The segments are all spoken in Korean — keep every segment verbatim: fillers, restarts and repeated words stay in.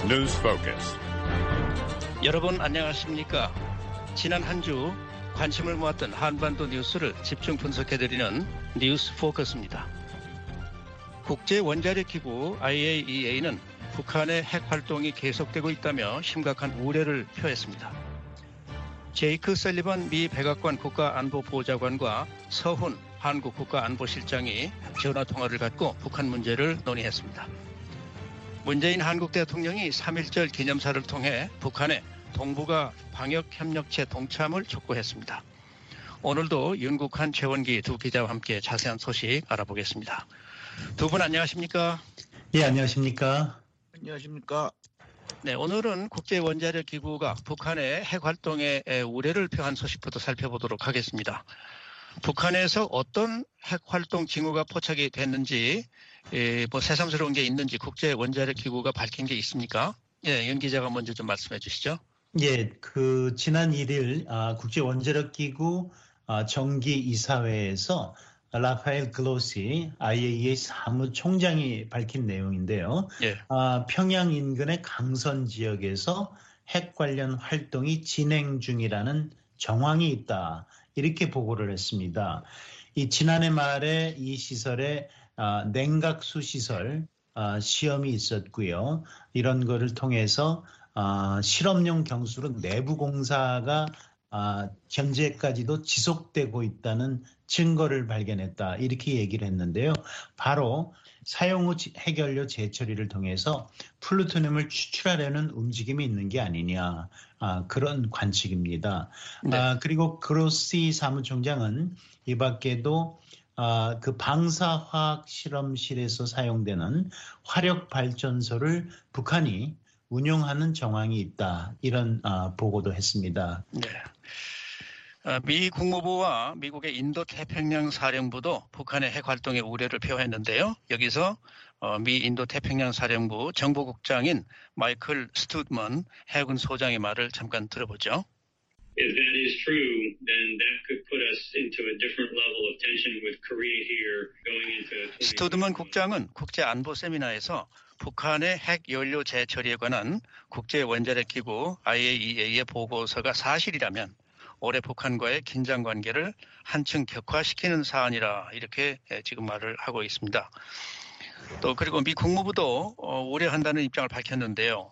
News Focus. 여러분 안녕하십니까? 지난 한 주 관심을 모았던 한반도 뉴스를 집중 분석해드리는 뉴스 포커스입니다. 국제원자력기구 아이에이이에이는 북한의 핵 활동이 계속되고 있다며 심각한 우려를 표했습니다. 제이크 셀리번 미 백악관 국가안보보좌관과 서훈 한국 국가안보실장이 전화통화를 갖고 북한 문제를 논의했습니다. 문재인 한국 대통령이 삼일절 기념사를 통해 북한의 동북아 방역협력체 동참을 촉구했습니다. 오늘도 윤국한, 최원기 두 기자와 함께 자세한 소식 알아보겠습니다. 두 분 안녕하십니까? 예, 안녕하십니까? 안녕하십니까? 네, 오늘은 국제원자력기구가 북한의 핵활동에 우려를 표한 소식부터 살펴보도록 하겠습니다. 북한에서 어떤 핵활동 징후가 포착이 됐는지, 예, 뭐 새삼스러운 게 있는지 국제원자력기구가 밝힌 게 있습니까? 예, 윤 기자가 먼저 좀 말씀해 주시죠. 예, 그 지난 일일 아, 국제원자력기구 아, 정기이사회에서 라파엘 글로시 아이에이이에이 사무총장이 밝힌 내용인데요. 예. 아, 평양 인근의 강선 지역에서 핵 관련 활동이 진행 중이라는 정황이 있다. 이렇게 보고를 했습니다. 이 지난해 말에 이 시설에 아, 냉각수 시설 아, 시험이 있었고요. 이런 거를 통해서 아, 실험용 경수로 내부 공사가 아, 현재까지도 지속되고 있다는 증거를 발견했다. 이렇게 얘기를 했는데요. 바로 사용 후 핵연료 재처리를 통해서 플루토늄을 추출하려는 움직임이 있는 게 아니냐. 아, 그런 관측입니다. 네. 아, 그리고 그로시 사무총장은 이 밖에도 아, 그 방사화학 실험실에서 사용되는 화력 발전소를 북한이 운용하는 정황이 있다. 이런 아, 보고도 했습니다. 네. 미 국무부와 미국의 인도태평양 사령부도 북한의 핵 활동에 우려를 표했는데요. 여기서 미 인도태평양 사령부 정보국장인 마이클 스투드먼 해군 소장의 말을 잠깐 들어보죠. If that is true, then that could put us into a different level of tension with Korea here going into 스투드먼 국장은 국제안보 세미나에서 북한의 핵 연료 재처리에 관한 국제원자력기구 아이에이이에이의 보고서가 사실이라면 올해 북한과의 긴장 관계를 한층 격화시키는 사안이라 이렇게 지금 말을 하고 있습니다. 또 그리고 미 국무부도 우려한다는 입장을 밝혔는데요.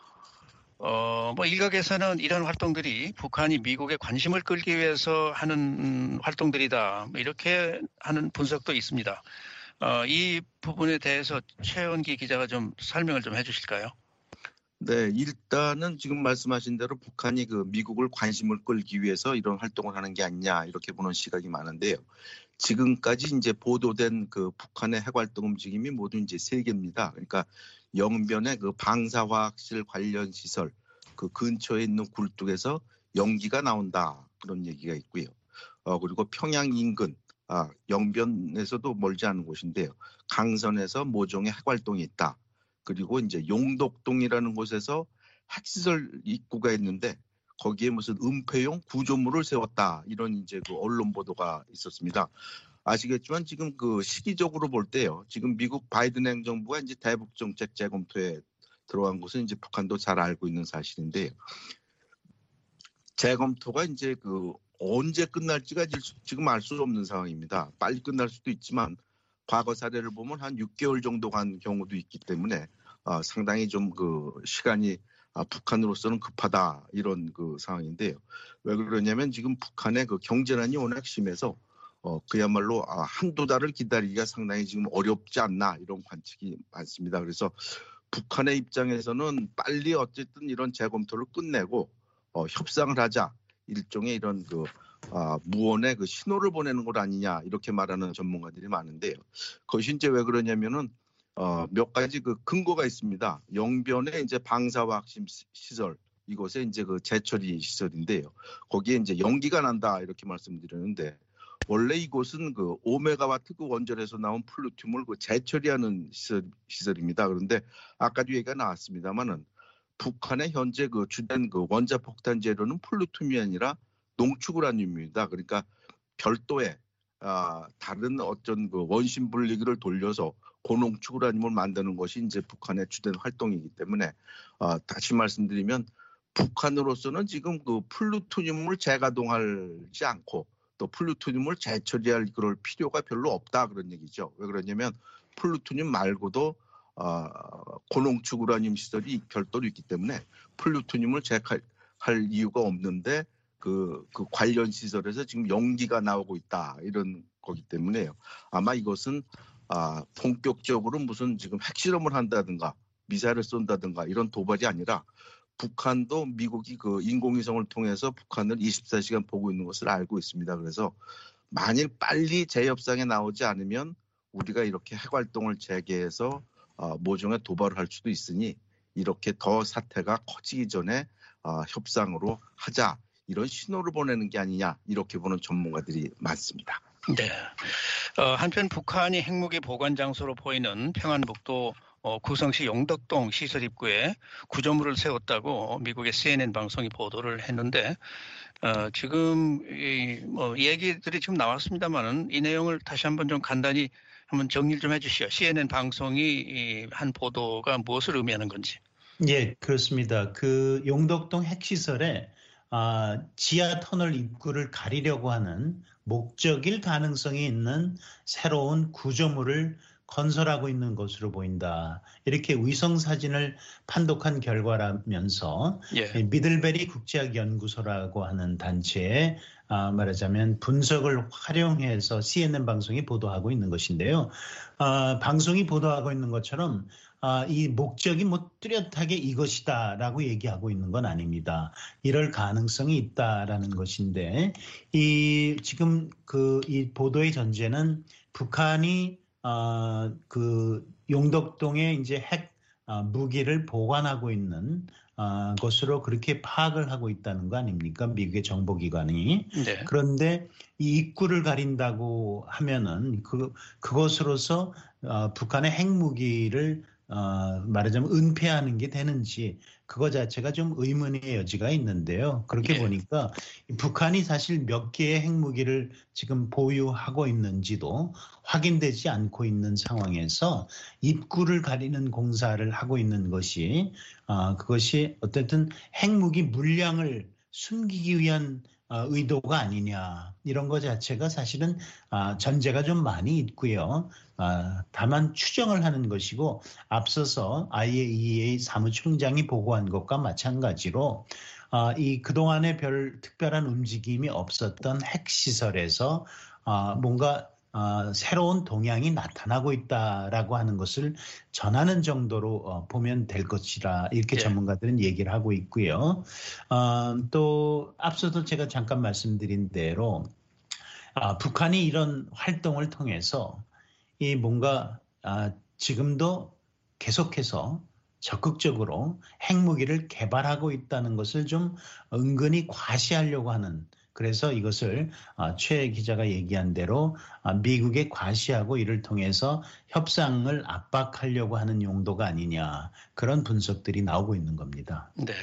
어, 뭐 일각에서는 이런 활동들이 북한이 미국의 관심을 끌기 위해서 하는 활동들이다. 이렇게 하는 분석도 있습니다. 어, 이 부분에 대해서 최원기 기자가 좀 설명을 좀 해주실까요? 네, 일단은 지금 말씀하신 대로 북한이 그 미국을 관심을 끌기 위해서 이런 활동을 하는 게 아니냐 이렇게 보는 시각이 많은데요. 지금까지 이제 보도된 그 북한의 핵활동 움직임이 모두 이제 세 개입니다. 그러니까 영변의 그 방사화학실 관련 시설 그 근처에 있는 굴뚝에서 연기가 나온다 그런 얘기가 있고요. 어, 그리고 평양 인근 아, 영변에서도 멀지 않은 곳인데요. 강선에서 모종의 핵활동이 있다. 그리고 이제 용덕동이라는 곳에서 핵시설 입구가 있는데 거기에 무슨 은폐용 구조물을 세웠다. 이런 이제 그 언론 보도가 있었습니다. 아시겠지만 지금 그 시기적으로 볼 때요. 지금 미국 바이든 행정부가 이제 대북 정책 재검토에 들어간 것은 이제 북한도 잘 알고 있는 사실인데요. 재검토가 이제 그 언제 끝날지가 지금 알 수 없는 상황입니다. 빨리 끝날 수도 있지만 과거 사례를 보면 한 육 개월 정도 간 경우도 있기 때문에 어, 상당히 좀 그 시간이 아, 북한으로서는 급하다 이런 그 상황인데요. 왜 그러냐면 지금 북한의 그 경제난이 워낙 심해서 어, 그야말로 아, 한두 달을 기다리기가 상당히 지금 어렵지 않나 이런 관측이 많습니다. 그래서 북한의 입장에서는 빨리 어쨌든 이런 재검토를 끝내고 어, 협상을 하자 일종의 이런 그 아, 무언의 그 신호를 보내는 것 아니냐 이렇게 말하는 전문가들이 많은데요. 그것이 이제 왜 그러냐면은 어, 몇 가지 그 근거가 있습니다. 영변에 이제 방사화학 시설 이곳에 이제 그 재처리 시설인데요. 거기에 이제 연기가 난다 이렇게 말씀드렸는데 원래 이곳은 그 오 메가와트 그 원전에서 나온 플루토늄을 그 재처리하는 시설, 시설입니다. 그런데 아까도 얘기가 나왔습니다만은 북한의 현재 그 주된 그 원자 폭탄 재료는 플루토늄이 아니라 농축우라늄입니다. 그러니까 별도의 아, 다른 어떤 그 원심 분리기를 돌려서 고농축 우라늄을 만드는 것이 이제 북한의 주된 활동이기 때문에 어, 다시 말씀드리면 북한으로서는 지금 그 플루토늄을 재가동하지 않고 또 플루토늄을 재처리할 그럴 필요가 별로 없다 그런 얘기죠. 왜 그러냐면 플루토늄 말고도 어, 고농축 우라늄 시설이 별도로 있기 때문에 플루토늄을 재할 이유가 없는데 그, 그 관련 시설에서 지금 연기가 나오고 있다 이런 거기 때문에요. 아마 이것은 아, 본격적으로 무슨 지금 핵실험을 한다든가 미사일을 쏜다든가 이런 도발이 아니라 북한도 미국이 그 인공위성을 통해서 북한을 이십사 시간 보고 있는 것을 알고 있습니다. 그래서 만일 빨리 재협상에 나오지 않으면 우리가 이렇게 핵활동을 재개해서 어, 모종의 도발을 할 수도 있으니 이렇게 더 사태가 커지기 전에 어, 협상으로 하자 이런 신호를 보내는 게 아니냐 이렇게 보는 전문가들이 많습니다. 네. 어, 한편 북한이 핵무기 보관 장소로 보이는 평안북도 어, 구성시 용덕동 시설 입구에 구조물을 세웠다고 미국의 씨엔엔 방송이 보도를 했는데 어, 지금 이, 뭐 얘기들이 지금 나왔습니다만은 이 내용을 다시 한번 좀 간단히 한번 정리를 좀 해주시죠. 씨엔엔 방송이 이, 한 보도가 무엇을 의미하는 건지. 예, 그렇습니다. 그 용덕동 핵시설에 아, 지하 터널 입구를 가리려고 하는 목적일 가능성이 있는 새로운 구조물을 건설하고 있는 것으로 보인다. 이렇게 위성 사진을 판독한 결과라면서 예. 미들베리 국제학 연구소라고 하는 단체에 아, 말하자면 분석을 활용해서 씨엔엔 방송이 보도하고 있는 것인데요. 아, 방송이 보도하고 있는 것처럼 아, 이 목적이 뭐 뚜렷하게 이것이다라고 얘기하고 있는 건 아닙니다. 이럴 가능성이 있다라는 것인데 이 지금 그 이 보도의 전제는 북한이 어, 그 용덕동에 이제 핵 어, 무기를 보관하고 있는 어, 것으로 그렇게 파악을 하고 있다는 거 아닙니까? 미국의 정보기관이. 네. 그런데 이 입구를 가린다고 하면은 그 그것으로서 어, 북한의 핵무기를 어, 말하자면 은폐하는 게 되는지 그거 자체가 좀 의문의 여지가 있는데요. 그렇게 예. 보니까 북한이 사실 몇 개의 핵무기를 지금 보유하고 있는지도 확인되지 않고 있는 상황에서 입구를 가리는 공사를 하고 있는 것이 어, 그것이 어쨌든 핵무기 물량을 숨기기 위한 어, 의도가 아니냐 이런 것 자체가 사실은 어, 전제가 좀 많이 있고요. 어, 다만 추정을 하는 것이고 앞서서 아이에이이에이 사무총장이 보고한 것과 마찬가지로 어, 이 그동안에 별 특별한 움직임이 없었던 핵시설에서 어, 뭔가 어, 새로운 동향이 나타나고 있다라고 하는 것을 전하는 정도로 어, 보면 될 것이라 이렇게 예. 전문가들은 얘기를 하고 있고요. 어, 또 앞서도 제가 잠깐 말씀드린 대로 아, 북한이 이런 활동을 통해서 이 뭔가 아, 지금도 계속해서 적극적으로 핵무기를 개발하고 있다는 것을 좀 은근히 과시하려고 하는 그래서 이것을 최 기자가 얘기한 대로 미국에 과시하고 이를 통해서 협상을 압박하려고 하는 용도가 아니냐 그런 분석들이 나오고 있는 겁니다. 네.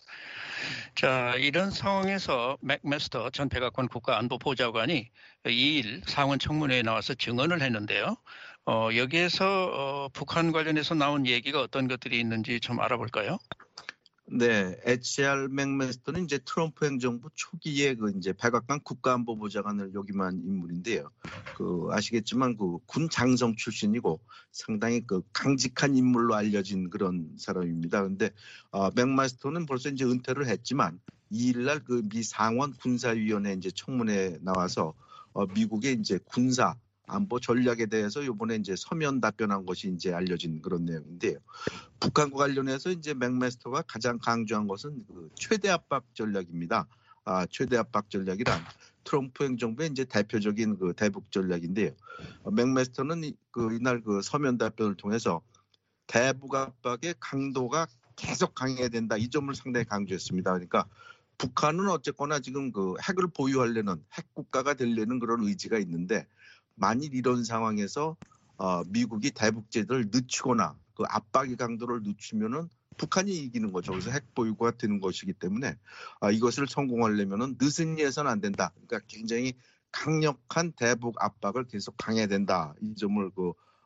자, 이런 상황에서 맥메스터 전 백악관 국가안보보좌관이 이 일 상원 청문회에 나와서 증언을 했는데요. 어, 여기에서 어, 북한 관련해서 나온 얘기가 어떤 것들이 있는지 좀 알아볼까요? 네, 에이치알 맥메스터는 이제 트럼프 행정부 초기에 그 이제 백악관 국가안보보좌관을 역임한 인물인데요. 그 아시겠지만 그 군 장성 출신이고 상당히 그 강직한 인물로 알려진 그런 사람입니다. 그런데 어, 맥메스터는 벌써 이제 은퇴를 했지만 이 일날 그 미 상원 군사위원회 이제 청문회에 나와서 어, 미국의 이제 군사 안보 전략에 대해서 이번에 이제 서면 답변한 것이 이제 알려진 그런 내용인데요. 북한과 관련해서 이제 맥메스터가 가장 강조한 것은 그 최대 압박 전략입니다. 아, 최대 압박 전략이란 트럼프 행정부의 이제 대표적인 그 대북 전략인데요. 어, 맥메스터는 이, 그 이날 그 서면 답변을 통해서 대북 압박의 강도가 계속 강해야 된다. 이 점을 상당히 강조했습니다. 그러니까 북한은 어쨌거나 지금 그 핵을 보유하려는 핵 국가가 되려는 그런 의지가 있는데 만일 이런 상황에서 어, 미국이 대북 제도를 늦추거나 그 압박의 강도를 늦추면은 북한이 이기는 거죠. 그래서 핵 보유가 되는 것이기 때문에 아, 이것을 성공하려면은 느슨히해서는 안 된다. 그러니까 굉장히 강력한 대북 압박을 계속 강해야 된다. 이 점을 그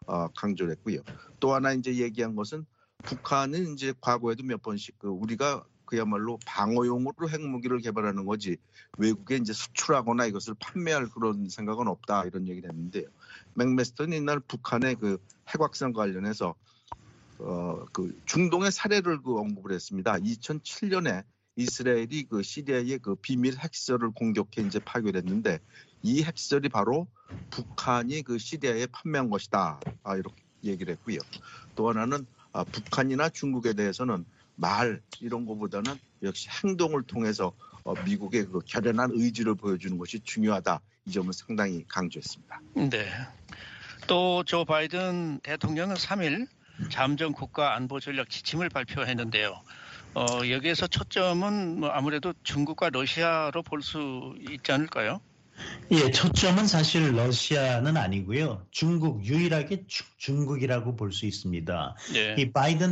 어, 강조를 했고요. 또 하나 이제 얘기한 것은 북한은 이제 과거에도 몇 번씩 그 우리가 그야말로 방어용으로 핵무기를 개발하는 거지 외국에 이제 수출하거나 이것을 판매할 그런 생각은 없다 이런 얘기를 했는데요. 맥메스터는 이날 북한의 그 핵확산 관련해서 어, 그 중동의 사례를 그 언급을 했습니다. 이천칠 년에 이스라엘이 그 시리아의 그 비밀 핵시설을 공격해 이제 파괴했는데 이 핵시설이 바로 북한이 그 시리아에 판매한 것이다. 아, 이렇게 얘기를 했고요. 또 하나는 아, 북한이나 중국에 대해서는 말 이런 것보다는 역시 행동을 통해서 어, 미국의 그 결연한 의지를 보여주는 것이 중요하다. 이 점을 상당히 강조했습니다. 네. 또 조 바이든 대통령은 삼 일 잠정 국가 안보 전략 지침을 발표했는데요. 어, 여기에서 초점은 뭐 아무래도 중국과 러시아로 볼 수 있지 않을까요? 예, 초점은 사실 러시아는 아니고요. 중국, 유일하게 주, 중국이라고 볼 수 있습니다. 네. 이 바이든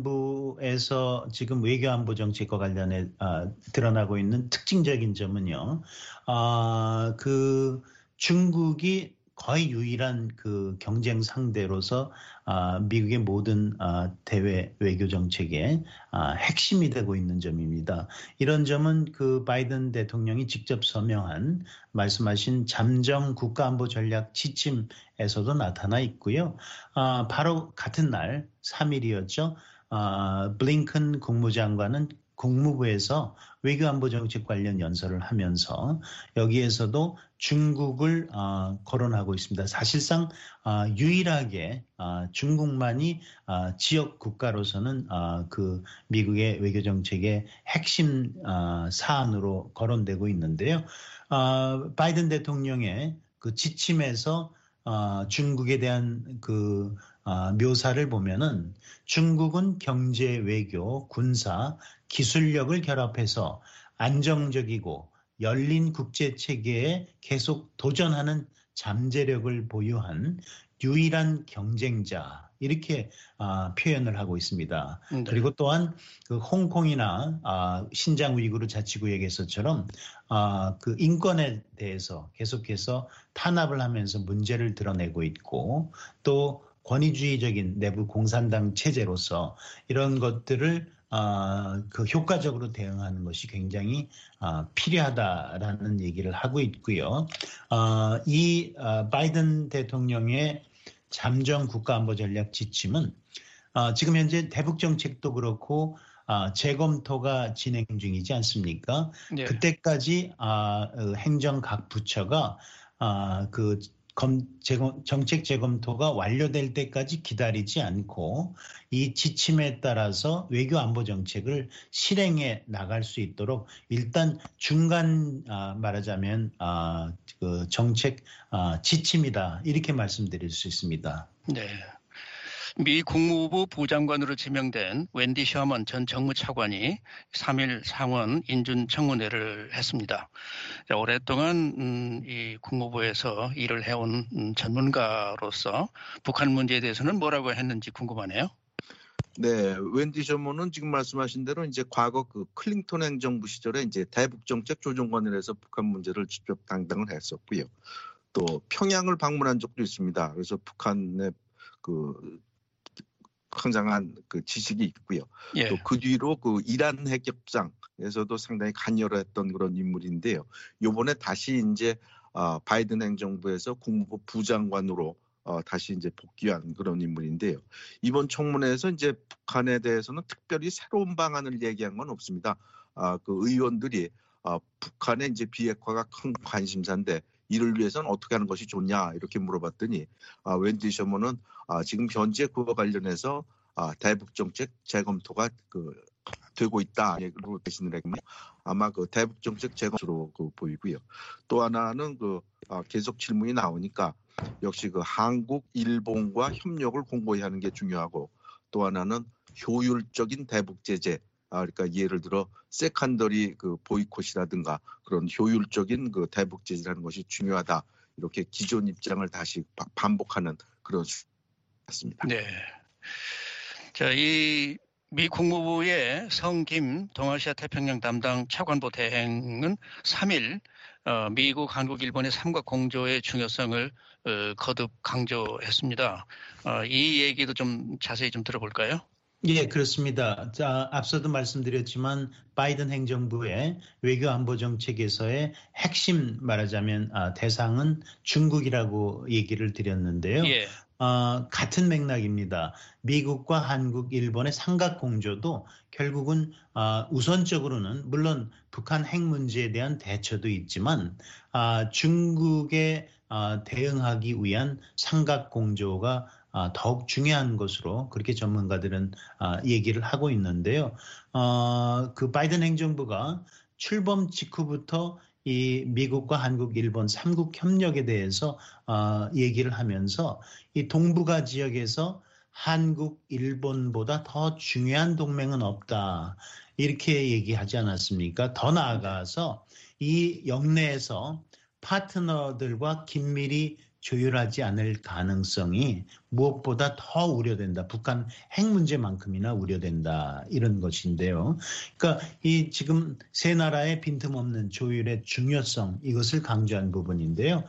행정부에서 지금 외교안보 정책과 관련해 아, 드러나고 있는 특징적인 점은요. 아, 그 중국이 거의 유일한 그 경쟁 상대로서 아, 미국의 모든 아, 대외 외교 정책의 아, 핵심이 되고 있는 점입니다. 이런 점은 그 바이든 대통령이 직접 서명한 말씀하신 잠정 국가안보 전략 지침에서도 나타나 있고요. 아, 바로 같은 날 삼 일이었죠. 아, 블링컨 국무장관은 국무부에서 외교안보 정책 관련 연설을 하면서 여기에서도 중국을 어, 거론하고 있습니다. 사실상 어, 유일하게 어, 중국만이 어, 지역 국가로서는 어, 그 미국의 외교 정책의 핵심 어, 사안으로 거론되고 있는데요. 어, 바이든 대통령의 그 지침에서 어, 중국에 대한 그 어, 묘사를 보면은 중국은 경제, 외교, 군사, 기술력을 결합해서 안정적이고 열린 국제 체계에 계속 도전하는 잠재력을 보유한 유일한 경쟁자 이렇게 아, 표현을 하고 있습니다. 네. 그리고 또한 그 홍콩이나 아, 신장 위구르 자치구역에서처럼 아, 그 인권에 대해서 계속해서 탄압을 하면서 문제를 드러내고 있고 또 권위주의적인 내부 공산당 체제로서 이런 것들을 아, 그 효과적으로 대응하는 것이 굉장히 아, 필요하다라는 얘기를 하고 있고요. 아, 이 아, 바이든 대통령의 잠정 국가안보 전략 지침은 아, 지금 현재 대북 정책도 그렇고 아, 재검토가 진행 중이지 않습니까? 네. 그때까지 아, 어, 행정 각 부처가 아, 그 검, 재검, 정책 재검토가 완료될 때까지 기다리지 않고 이 지침에 따라서 외교 안보 정책을 실행해 나갈 수 있도록 일단 중간 아, 말하자면 아, 그 정책 아, 지침이다 이렇게 말씀드릴 수 있습니다. 네. 미 국무부 부장관으로 지명된 웬디 셔먼 전 정무차관이 삼 일 상원 인준 청문회를 했습니다. 자, 오랫동안 음, 이 국무부에서 일을 해온 음, 전문가로서 북한 문제에 대해서는 뭐라고 했는지 궁금하네요. 네, 웬디 셔먼은 지금 말씀하신 대로 이제 과거 그 클린턴 행정부 시절에 이제 대북 정책 조정관을 해서 북한 문제를 직접 담당을 했었고요. 또 평양을 방문한 적도 있습니다. 그래서 북한의 그 굉장한 그 지식이 있고요. 예. 또 그 뒤로 그 이란 핵협상에서도 상당히 관여를 했던 그런 인물인데요. 이번에 다시 이제 어, 바이든 행정부에서 국무부 부장관으로 어, 다시 이제 복귀한 그런 인물인데요. 이번 청문회에서 이제 북한에 대해서는 특별히 새로운 방안을 얘기한 건 없습니다. 아, 그 의원들이 어, 북한의 이제 비핵화가 큰 관심사인데 이를 위해서는 어떻게 하는 것이 좋냐 이렇게 물어봤더니 아, 웬디 셔먼은 아, 지금 현재 그와 관련해서 아, 대북 정책 재검토가 그 되고 있다 얘기로 대신을 했고 아마 그 대북 정책 재검토로 그 보이고요. 또 하나는 그 아, 계속 질문이 나오니까 역시 그 한국, 일본과 협력을 공고히 하는 게 중요하고 또 하나는 효율적인 대북 제재. 아, 그러니까 예를 들어 세컨더리 그 보이콧이라든가 그런 효율적인 그 대북 제재라는 것이 중요하다. 이렇게 기존 입장을 다시 바, 반복하는 그런 수였습니다. 네. 자, 이 미 국무부의 성김 동아시아 태평양 담당 차관보 대행은 삼 일 어, 미국, 한국, 일본의 삼각 공조의 중요성을 어, 거듭 강조했습니다. 어, 이 얘기도 좀 자세히 좀 들어볼까요? 예, 그렇습니다. 자, 앞서도 말씀드렸지만 바이든 행정부의 외교 안보 정책에서의 핵심 말하자면 아, 대상은 중국이라고 얘기를 드렸는데요. 예. 어, 같은 맥락입니다. 미국과 한국, 일본의 삼각 공조도 결국은 어, 우선적으로는 물론 북한 핵 문제에 대한 대처도 있지만 아, 중국에 어, 대응하기 위한 삼각 공조가 아, 더욱 중요한 것으로 그렇게 전문가들은 아, 얘기를 하고 있는데요. 어, 그 바이든 행정부가 출범 직후부터 이 미국과 한국, 일본 삼국 협력에 대해서 어, 얘기를 하면서 이 동북아 지역에서 한국, 일본보다 더 중요한 동맹은 없다. 이렇게 얘기하지 않았습니까? 더 나아가서 이 영내에서 파트너들과 긴밀히 조율하지 않을 가능성이 무엇보다 더 우려된다. 북한 핵 문제만큼이나 우려된다. 이런 것인데요. 그러니까 이 지금 세 나라의 빈틈없는 조율의 중요성 이것을 강조한 부분인데요.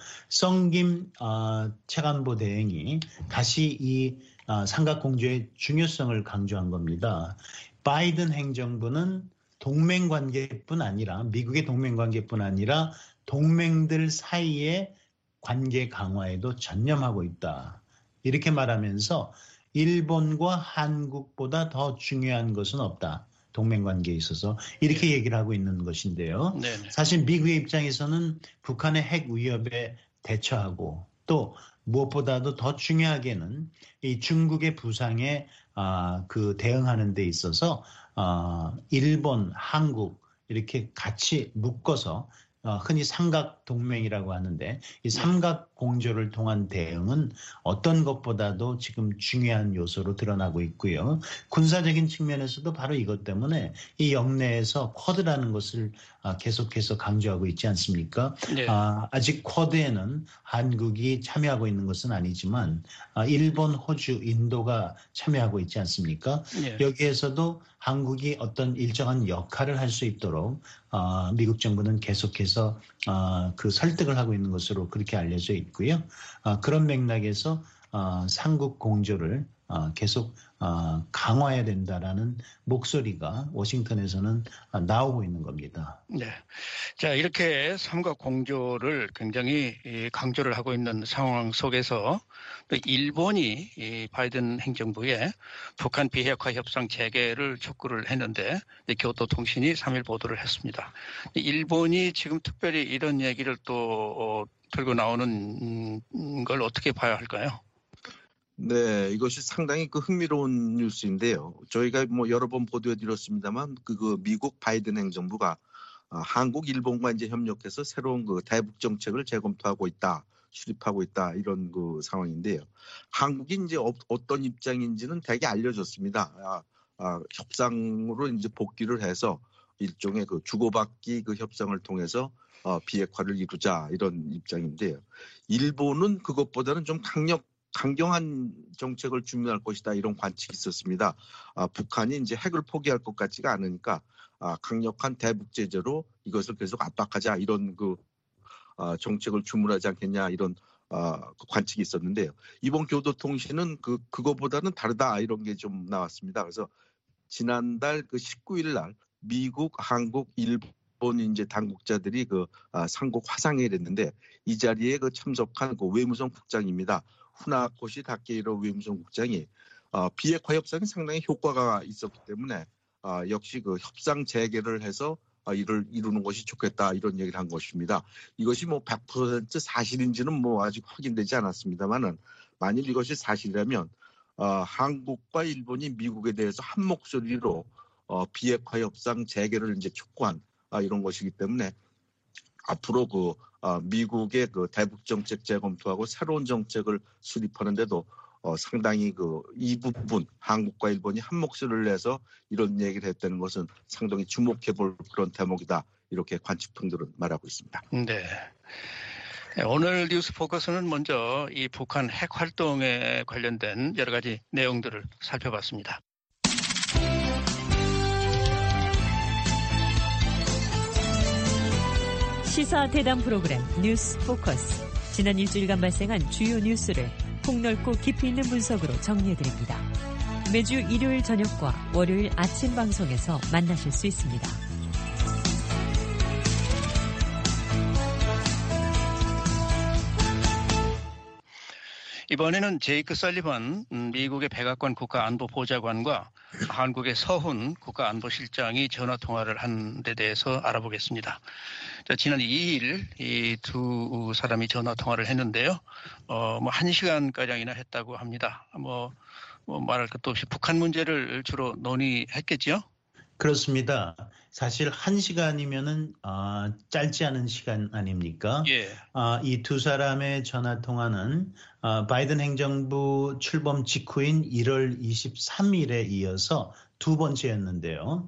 성김 어, 최간보 대행이 다시 이 어, 삼각공조의 중요성을 강조한 겁니다. 바이든 행정부는 동맹관계뿐 아니라 미국의 동맹관계뿐 아니라 동맹들 사이에 관계 강화에도 전념하고 있다. 이렇게 말하면서 일본과 한국보다 더 중요한 것은 없다. 동맹관계에 있어서 이렇게 네. 얘기를 하고 있는 것인데요. 네네. 사실 미국의 입장에서는 북한의 핵 위협에 대처하고 또 무엇보다도 더 중요하게는 이 중국의 부상에 아, 그 대응하는 데 있어서 아, 일본, 한국 이렇게 같이 묶어서 어, 흔히 삼각 동맹이라고 하는데 이 삼각 공조를 통한 대응은 어떤 것보다도 지금 중요한 요소로 드러나고 있고요. 군사적인 측면에서도 바로 이것 때문에 이 영내에서 쿼드라는 것을 아, 계속해서 강조하고 있지 않습니까? 네. 아, 아직 쿼드에는 한국이 참여하고 있는 것은 아니지만 아, 일본, 호주, 인도가 참여하고 있지 않습니까? 네. 여기에서도 한국이 어떤 일정한 역할을 할 수 있도록 어, 미국 정부는 계속해서 어, 그 설득을 하고 있는 것으로 그렇게 알려져 있고요. 어, 그런 맥락에서 어, 삼국 공조를 어, 계속 어, 강화해야 된다라는 목소리가 워싱턴에서는 어, 나오고 있는 겁니다. 네, 자 이렇게 삼각 공조를 굉장히 강조를 하고 있는 상황 속에서 또 일본이 이 바이든 행정부에 북한 비핵화 협상 재개를 촉구를 했는데 교토통신이 삼 일 보도를 했습니다. 일본이 지금 특별히 이런 얘기를 또 어, 들고 나오는 걸 어떻게 봐야 할까요? 네, 이것이 상당히 그 흥미로운 뉴스인데요. 저희가 뭐 여러 번 보도해드렸습니다만 그, 그 미국 바이든 행정부가 어, 한국, 일본과 이제 협력해서 새로운 그 대북 정책을 재검토하고 있다, 수립하고 있다 이런 그 상황인데요. 한국이 이제 어, 어떤 입장인지는 대개 알려졌습니다. 아, 아, 협상으로 이제 복귀를 해서 일종의 그 주고받기 그 협상을 통해서 어, 비핵화를 이루자 이런 입장인데요. 일본은 그것보다는 좀 강력 강경한 정책을 준비할 것이다 이런 관측이 있었습니다. 아, 북한이 이제 핵을 포기할 것 같지가 않으니까 아, 강력한 대북 제재로 이것을 계속 압박하자 이런 그 아, 정책을 주문하지 않겠냐 이런 아, 그 관측이 있었는데요. 이번 교도통신은 그 그거보다는 다르다 이런 게 좀 나왔습니다. 그래서 지난달 그 십구 일 날 미국, 한국, 일본 이제 당국자들이 그 아, 삼국 화상회의를 했는데 이 자리에 그 참석한 그 외무성 국장입니다. 후나코시 다케이로 외무성 국장이 어, 비핵화 협상이 상당히 효과가 있었기 때문에 어, 역시 그 협상 재개를 해서 어, 이를 이루는 것이 좋겠다 이런 얘기를 한 것입니다. 이것이 뭐 백 퍼센트 사실인지는 뭐 아직 확인되지 않았습니다만은 만일 이것이 사실이라면 어, 한국과 일본이 미국에 대해서 한 목소리로 어, 비핵화 협상 재개를 이제 촉구한 아, 이런 것이기 때문에 앞으로 그 어, 미국의 그 대북 정책 재검토하고 새로운 정책을 수립하는데도 어, 상당히 그 이 부분 한국과 일본이 한 목소리를 내서 이런 얘기를 했다는 것은 상당히 주목해볼 그런 대목이다 이렇게 관측통들은 말하고 있습니다. 네. 오늘 뉴스 포커스는 먼저 이 북한 핵 활동에 관련된 여러 가지 내용들을 살펴봤습니다. 시사 대담 프로그램 뉴스 포커스. 지난 일주일간 발생한 주요 뉴스를 폭넓고 깊이 있는 분석으로 정리해드립니다. 매주 일요일 저녁과 월요일 아침 방송에서 만나실 수 있습니다. 이번에는 제이크 설리번 미국의 백악관 국가안보보좌관과 한국의 서훈 국가안보실장이 전화통화를 한 데 대해서 알아보겠습니다. 자, 지난 이 일 이 두 사람이 전화통화를 했는데요. 어, 뭐 한 시간가량이나 했다고 합니다. 뭐, 뭐 말할 것도 없이 북한 문제를 주로 논의했겠죠? 그렇습니다. 사실 한 시간이면은 어, 짧지 않은 시간 아닙니까? 예. 어, 이 두 사람의 전화 통화는 어, 바이든 행정부 출범 직후인 일월 이십삼일에 이어서 두 번째였는데요.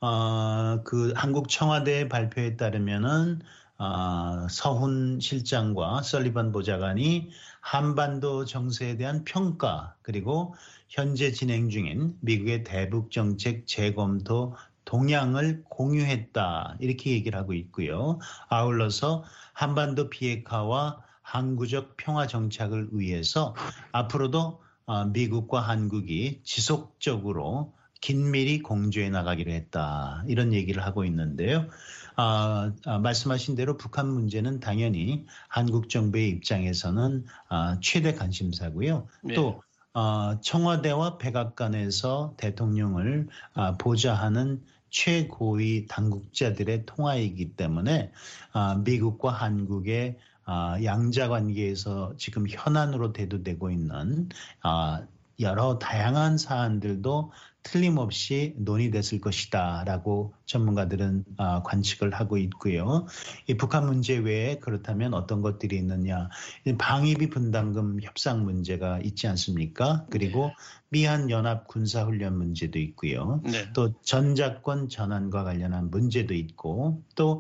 어, 그 한국 청와대 발표에 따르면은 어, 서훈 실장과 설리번 보좌관이 한반도 정세에 대한 평가 그리고 현재 진행 중인 미국의 대북 정책 재검토 동향을 공유했다 이렇게 얘기를 하고 있고요. 아울러서 한반도 비핵화와 항구적 평화 정착을 위해서 앞으로도 미국과 한국이 지속적으로 긴밀히 공조해 나가기로 했다 이런 얘기를 하고 있는데요. 아, 아, 말씀하신 대로 북한 문제는 당연히 한국 정부의 입장에서는 아, 최대 관심사고요. 네. 또 어, 청와대와 백악관에서 대통령을 아, 보좌하는 최고위 당국자들의 통화이기 때문에 아, 미국과 한국의 아, 양자 관계에서 지금 현안으로 대두되고 있는 아, 여러 다양한 사안들도 틀림없이 논의됐을 것이다라고 전문가들은 아, 관측을 하고 있고요. 이 북한 문제 외에 그렇다면 어떤 것들이 있느냐. 방위비 분담금 협상 문제가 있지 않습니까? 그리고 네. 미한 연합 군사훈련 문제도 있고요. 네. 또 전작권 전환과 관련한 문제도 있고 또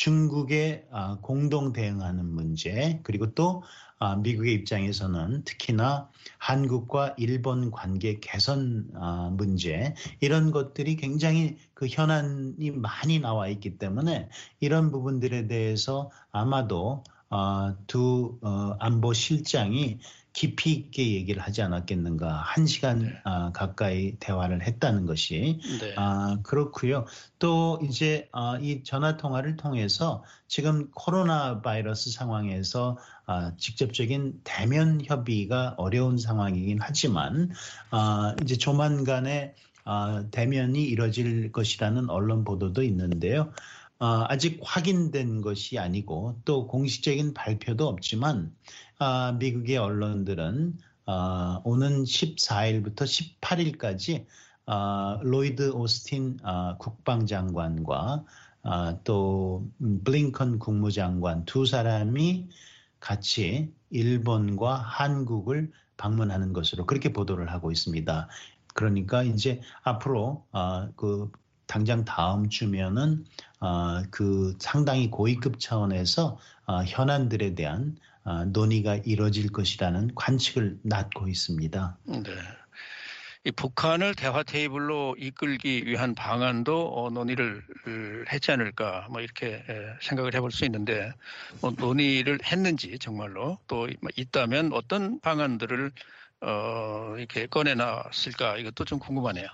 중국에 아, 공동 대응하는 문제 그리고 또 아, 미국의 입장에서는 특히나 한국과 일본 관계 개선 아, 문제 이런 것들이 굉장히 그 현안이 많이 나와 있기 때문에 이런 부분들에 대해서 아마도 어, 두 어, 안보실장이 깊이 있게 얘기를 하지 않았겠는가. 한 시간 네. 어, 가까이 대화를 했다는 것이 네. 아, 그렇고요. 또 이제 어, 이 전화 통화를 통해서 지금 코로나 바이러스 상황에서 아, 직접적인 대면 협의가 어려운 상황이긴 하지만 아, 이제 조만간에 아, 대면이 이뤄질 것이라는 언론 보도도 있는데요. 아, 아직 확인된 것이 아니고 또 공식적인 발표도 없지만 아, 미국의 언론들은 아, 오는 십사일부터 십팔일까지 아, 로이드 오스틴 아, 국방장관과 아, 또 블링컨 국무장관 두 사람이 같이 일본과 한국을 방문하는 것으로 그렇게 보도를 하고 있습니다. 그러니까 이제 앞으로 어, 그 당장 다음 주면은 어, 그 상당히 고위급 차원에서 어, 현안들에 대한 어, 논의가 이뤄질 것이라는 관측을 낳고 있습니다. 네. 이 북한을 대화 테이블로 이끌기 위한 방안도 어, 논의를 했지 않을까 뭐 이렇게 생각을 해볼 수 있는데 뭐 논의를 했는지 정말로 또 있다면 어떤 방안들을 어, 이렇게 꺼내놨을까 이것도 좀 궁금하네요.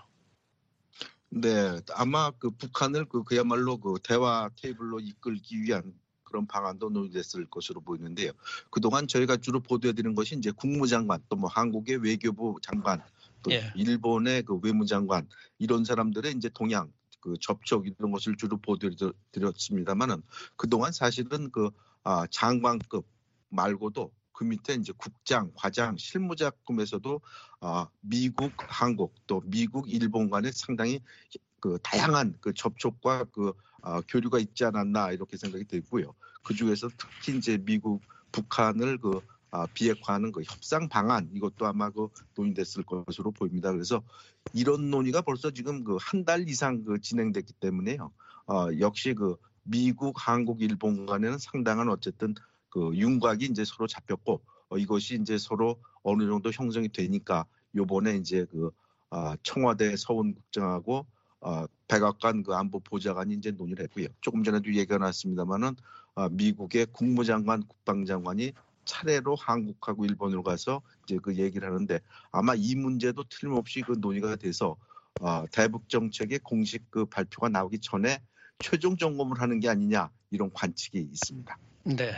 네, 아마 그 북한을 그 그야말로 그 대화 테이블로 이끌기 위한 그런 방안도 논의됐을 것으로 보이는데요. 그동안 저희가 주로 보도해드린 것이 이제 국무장관 또 뭐 한국의 외교부 장관 또 예. 일본의 그 외무장관 이런 사람들의 이제 동향 그 접촉 이런 것을 주로 보도드렸습니다만은 그동안 사실은 그 아, 장관급 말고도 그 밑에 이제 국장, 과장, 실무자급에서도 아, 미국, 한국 또 미국, 일본 간에 상당히 그 다양한 그 접촉과 그 아, 교류가 있지 않았나 이렇게 생각이 들고요. 그 중에서 특히 이제 미국, 북한을 그 아, 비핵화하는 그 협상 방안 이것도 아마 그 논의됐을 것으로 보입니다. 그래서 이런 논의가 벌써 지금 그 한 달 이상 그 진행됐기 때문에요. 어, 역시 그 미국, 한국, 일본 간에는 상당한 어쨌든 그 윤곽이 이제 서로 잡혔고 어, 이것이 이제 서로 어느 정도 형성이 되니까 요번에 이제 그 아, 청와대 서훈 국장하고 어, 백악관 그 안보 보좌관이 이제 논의를 했고요. 조금 전에도 얘기가 나왔습니다만은 어, 미국의 국무장관, 국방장관이 차례로 한국하고 일본으로 가서 이제 그 얘기를 하는데 아마 이 문제도 틀림없이 그 논의가 돼서 어, 대북 정책의 공식 그 발표가 나오기 전에 최종 점검을 하는 게 아니냐 이런 관측이 있습니다. 네.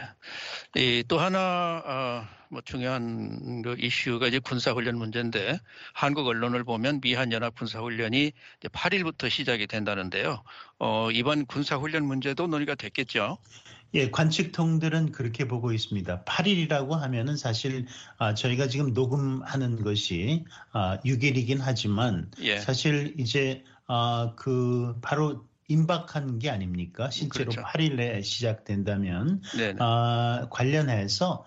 이 또 하나 어, 뭐 중요한 그 이슈가 이제 군사훈련 문제인데 한국 언론을 보면 미한연합 군사훈련이 이제 팔 일부터 시작이 된다는데요. 어, 이번 군사훈련 문제도 논의가 됐겠죠? 예, 관측통들은 그렇게 보고 있습니다. 팔 일이라고 하면은 사실 아, 저희가 지금 녹음하는 것이 아, 육 일이긴 하지만 예. 사실 이제 아, 그 바로 임박한 게 아닙니까? 실제로 그렇죠. 팔 일에 시작된다면 네네. 아, 관련해서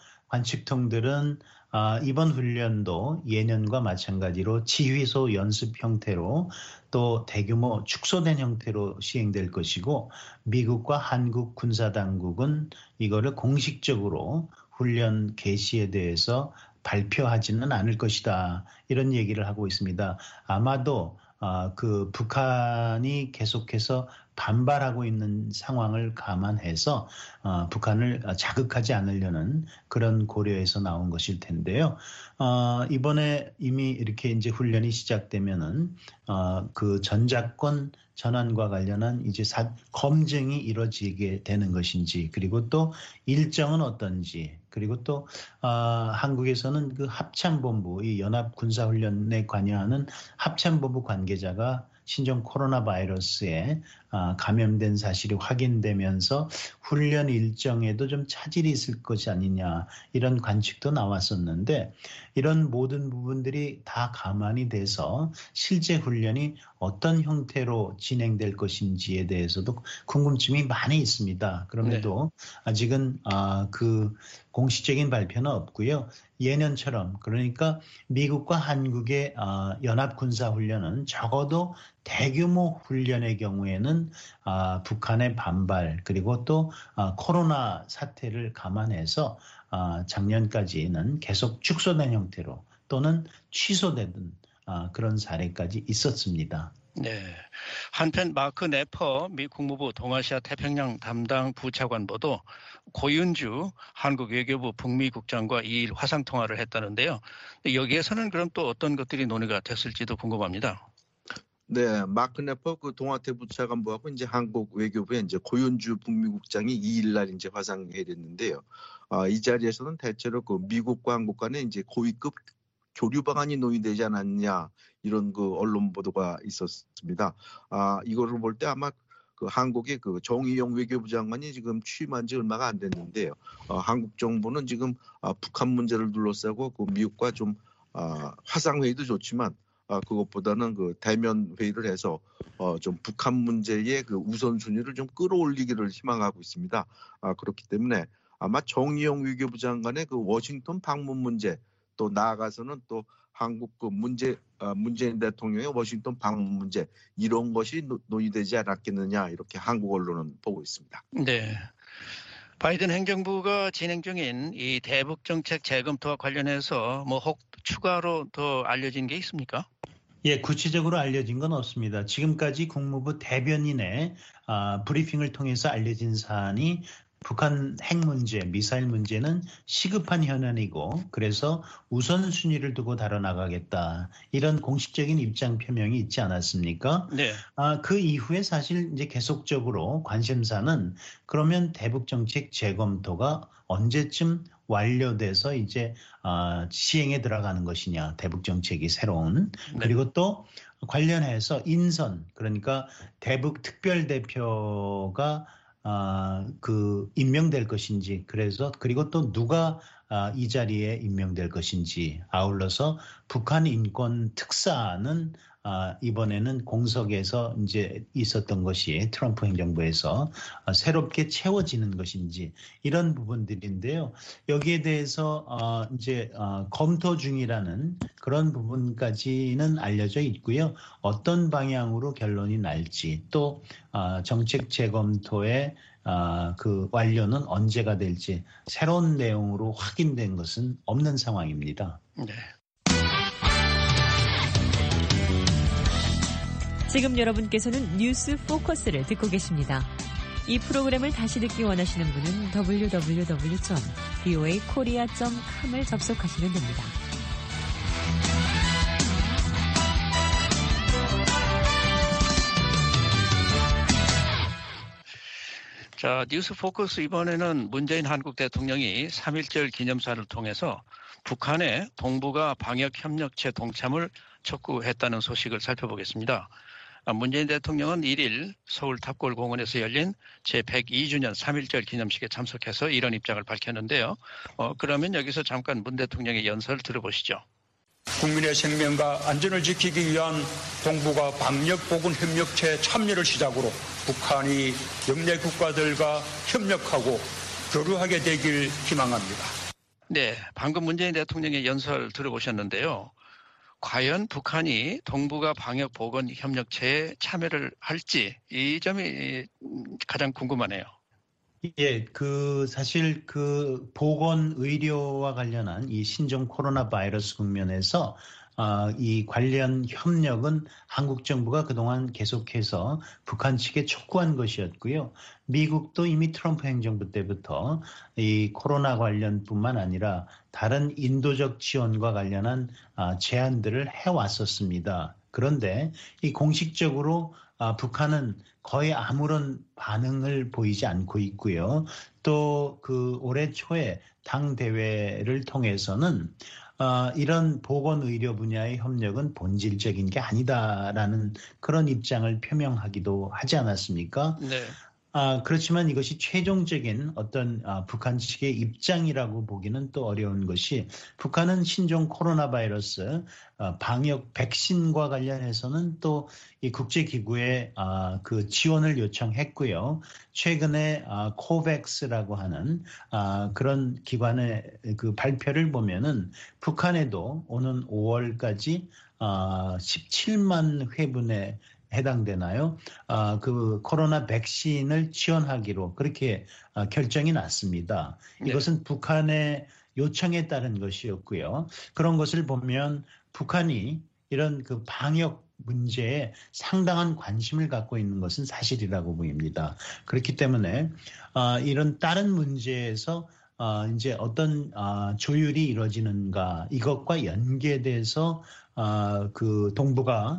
관측통들은 아, 이번 훈련도 예년과 마찬가지로 지휘소 연습 형태로 또 대규모 축소된 형태로 시행될 것이고 미국과 한국 군사당국은 이거를 공식적으로 훈련 개시에 대해서 발표하지는 않을 것이다. 이런 얘기를 하고 있습니다. 아마도 아, 그 북한이 계속해서 반발하고 있는 상황을 감안해서 어, 북한을 자극하지 않으려는 그런 고려에서 나온 것일 텐데요. 어, 이번에 이미 이렇게 이제 훈련이 시작되면은 어, 그 전작권 전환과 관련한 이제 사, 검증이 이루어지게 되는 것인지 그리고 또 일정은 어떤지 그리고 또 어, 한국에서는 그 합참본부 이 연합군사훈련에 관여하는 합참본부 관계자가 신종 코로나 바이러스에 감염된 사실이 확인되면서 훈련 일정에도 좀 차질이 있을 것이 아니냐 이런 관측도 나왔었는데 이런 모든 부분들이 다 감안이 돼서 실제 훈련이 어떤 형태로 진행될 것인지에 대해서도 궁금증이 많이 있습니다. 그럼에도 네. 아직은 그 공식적인 발표는 없고요. 예년처럼 그러니까 미국과 한국의 연합군사훈련은 적어도 대규모 훈련의 경우에는 북한의 반발 그리고 또 코로나 사태를 감안해서 작년까지는 계속 축소된 형태로 또는 취소되는 그런 사례까지 있었습니다. 네. 한편 마크 네퍼 미 국무부 동아시아 태평양 담당 부차관보도 고윤주 한국 외교부 북미 국장과 이 일 화상 통화를 했다는데요. 여기에서는 그럼 또 어떤 것들이 논의가 됐을지도 궁금합니다. 네, 마크 네퍼 그 동아태 부차관보하고 이제 한국 외교부의 이제 고윤주 북미 국장이 이 일 날 이제 화상회의했는데요. 아, 이 자리에서는 대체로 그 미국과 한국 간에 이제 고위급 교류 방안이 논의되지 않았냐 이런 그 언론 보도가 있었습니다. 아, 이거를 볼 때 아마 그 한국의 그 정의용 외교부 장관이 지금 취임한 지 얼마가 안 됐는데요. 어, 한국 정부는 지금 아, 북한 문제를 둘러싸고 그 미국과 좀 아, 화상 회의도 좋지만 아, 그것보다는 그 대면 회의를 해서 어, 좀 북한 문제의 그 우선순위를 좀 끌어올리기를 희망하고 있습니다. 아, 그렇기 때문에 아마 정의용 외교부 장관의 그 워싱턴 방문 문제 또 나아가서는 또 한국 그 문제 어, 문재인 대통령의 워싱턴 방문 문제 이런 것이 노, 논의되지 않았겠느냐 이렇게 한국 언론은 보고 있습니다. 네. 바이든 행정부가 진행 중인 이 대북 정책 재검토와 관련해서 뭐 혹 추가로 더 알려진 게 있습니까? 예, 구체적으로 알려진 건 없습니다. 지금까지 국무부 대변인의 아, 브리핑을 통해서 알려진 사안이 북한 핵 문제, 미사일 문제는 시급한 현안이고 그래서 우선순위를 두고 다뤄나가겠다. 이런 공식적인 입장 표명이 있지 않았습니까? 네. 아, 그 이후에 사실 이제 계속적으로 관심사는 그러면 대북정책 재검토가 언제쯤 완료돼서 이제 아, 시행에 들어가는 것이냐. 대북정책이 새로운. 네. 그리고 또 관련해서 인선, 그러니까 대북 특별대표가 아, 그 임명될 것인지 그래서 그리고 또 누가 아, 이 자리에 임명될 것인지 아울러서 북한 인권 특사는 아, 이번에는 공석에서 이제 있었던 것이 트럼프 행정부에서 아, 새롭게 채워지는 것인지 이런 부분들인데요. 여기에 대해서 아, 이제 아, 검토 중이라는 그런 부분까지는 알려져 있고요. 어떤 방향으로 결론이 날지 또 아, 정책 재검토의 아, 그 완료는 언제가 될지 새로운 내용으로 확인된 것은 없는 상황입니다. 네. 지금 여러분께서는 뉴스 포커스를 듣고 계십니다. 이 프로그램을 다시 듣기 원하시는 분은 더블유 더블유 더블유 점 브이오에이 코리아 점 컴을 접속하시면 됩니다. 자, 뉴스 포커스 이번에는 문재인 한국 대통령이 삼일절 기념사를 통해서 북한의 동북아 방역협력체 동참을 촉구했다는 소식을 살펴보겠습니다. 문재인 대통령은 일일 서울 탑골공원에서 열린 제백이 주년 삼일절 기념식에 참석해서 이런 입장을 밝혔는데요. 어, 그러면 여기서 잠깐 문 대통령의 연설을 들어보시죠. 국민의 생명과 안전을 지키기 위한 동북아 방역보건협력체 참여를 시작으로 북한이 영내 국가들과 협력하고 교류하게 되길 희망합니다. 네, 방금 문재인 대통령의 연설 들어보셨는데요. 과연 북한이 동북아 방역보건협력체에 참여를 할지 이 점이 가장 궁금하네요. 예, 그 사실 그 보건 의료와 관련한 이 신종 코로나 바이러스 국면에서 어, 이 관련 협력은 한국 정부가 그동안 계속해서 북한 측에 촉구한 것이었고요. 미국도 이미 트럼프 행정부 때부터 이 코로나 관련뿐만 아니라 다른 인도적 지원과 관련한 어, 제안들을 해왔었습니다. 그런데 이 공식적으로 어, 북한은 거의 아무런 반응을 보이지 않고 있고요. 또 그 올해 초에 당 대회를 통해서는 어, 이런 보건의료 분야의 협력은 본질적인 게 아니다라는 그런 입장을 표명하기도 하지 않았습니까? 네. 아, 그렇지만 이것이 최종적인 어떤 아, 북한 측의 입장이라고 보기는 또 어려운 것이 북한은 신종 코로나 바이러스 아, 방역 백신과 관련해서는 또 이 국제기구에 아, 그 지원을 요청했고요. 최근에 아, 코백스라고 하는 아, 그런 기관의 그 발표를 보면은 북한에도 오는 오월까지 아, 십칠만 회분의 해당되나요? 아, 그 코로나 백신을 지원하기로 그렇게 아, 결정이 났습니다. 네. 이것은 북한의 요청에 따른 것이었고요. 그런 것을 보면 북한이 이런 그 방역 문제에 상당한 관심을 갖고 있는 것은 사실이라고 보입니다. 그렇기 때문에 아, 이런 다른 문제에서 아, 이제 어떤 아, 조율이 이루어지는가 이것과 연계돼서 아, 그 동북아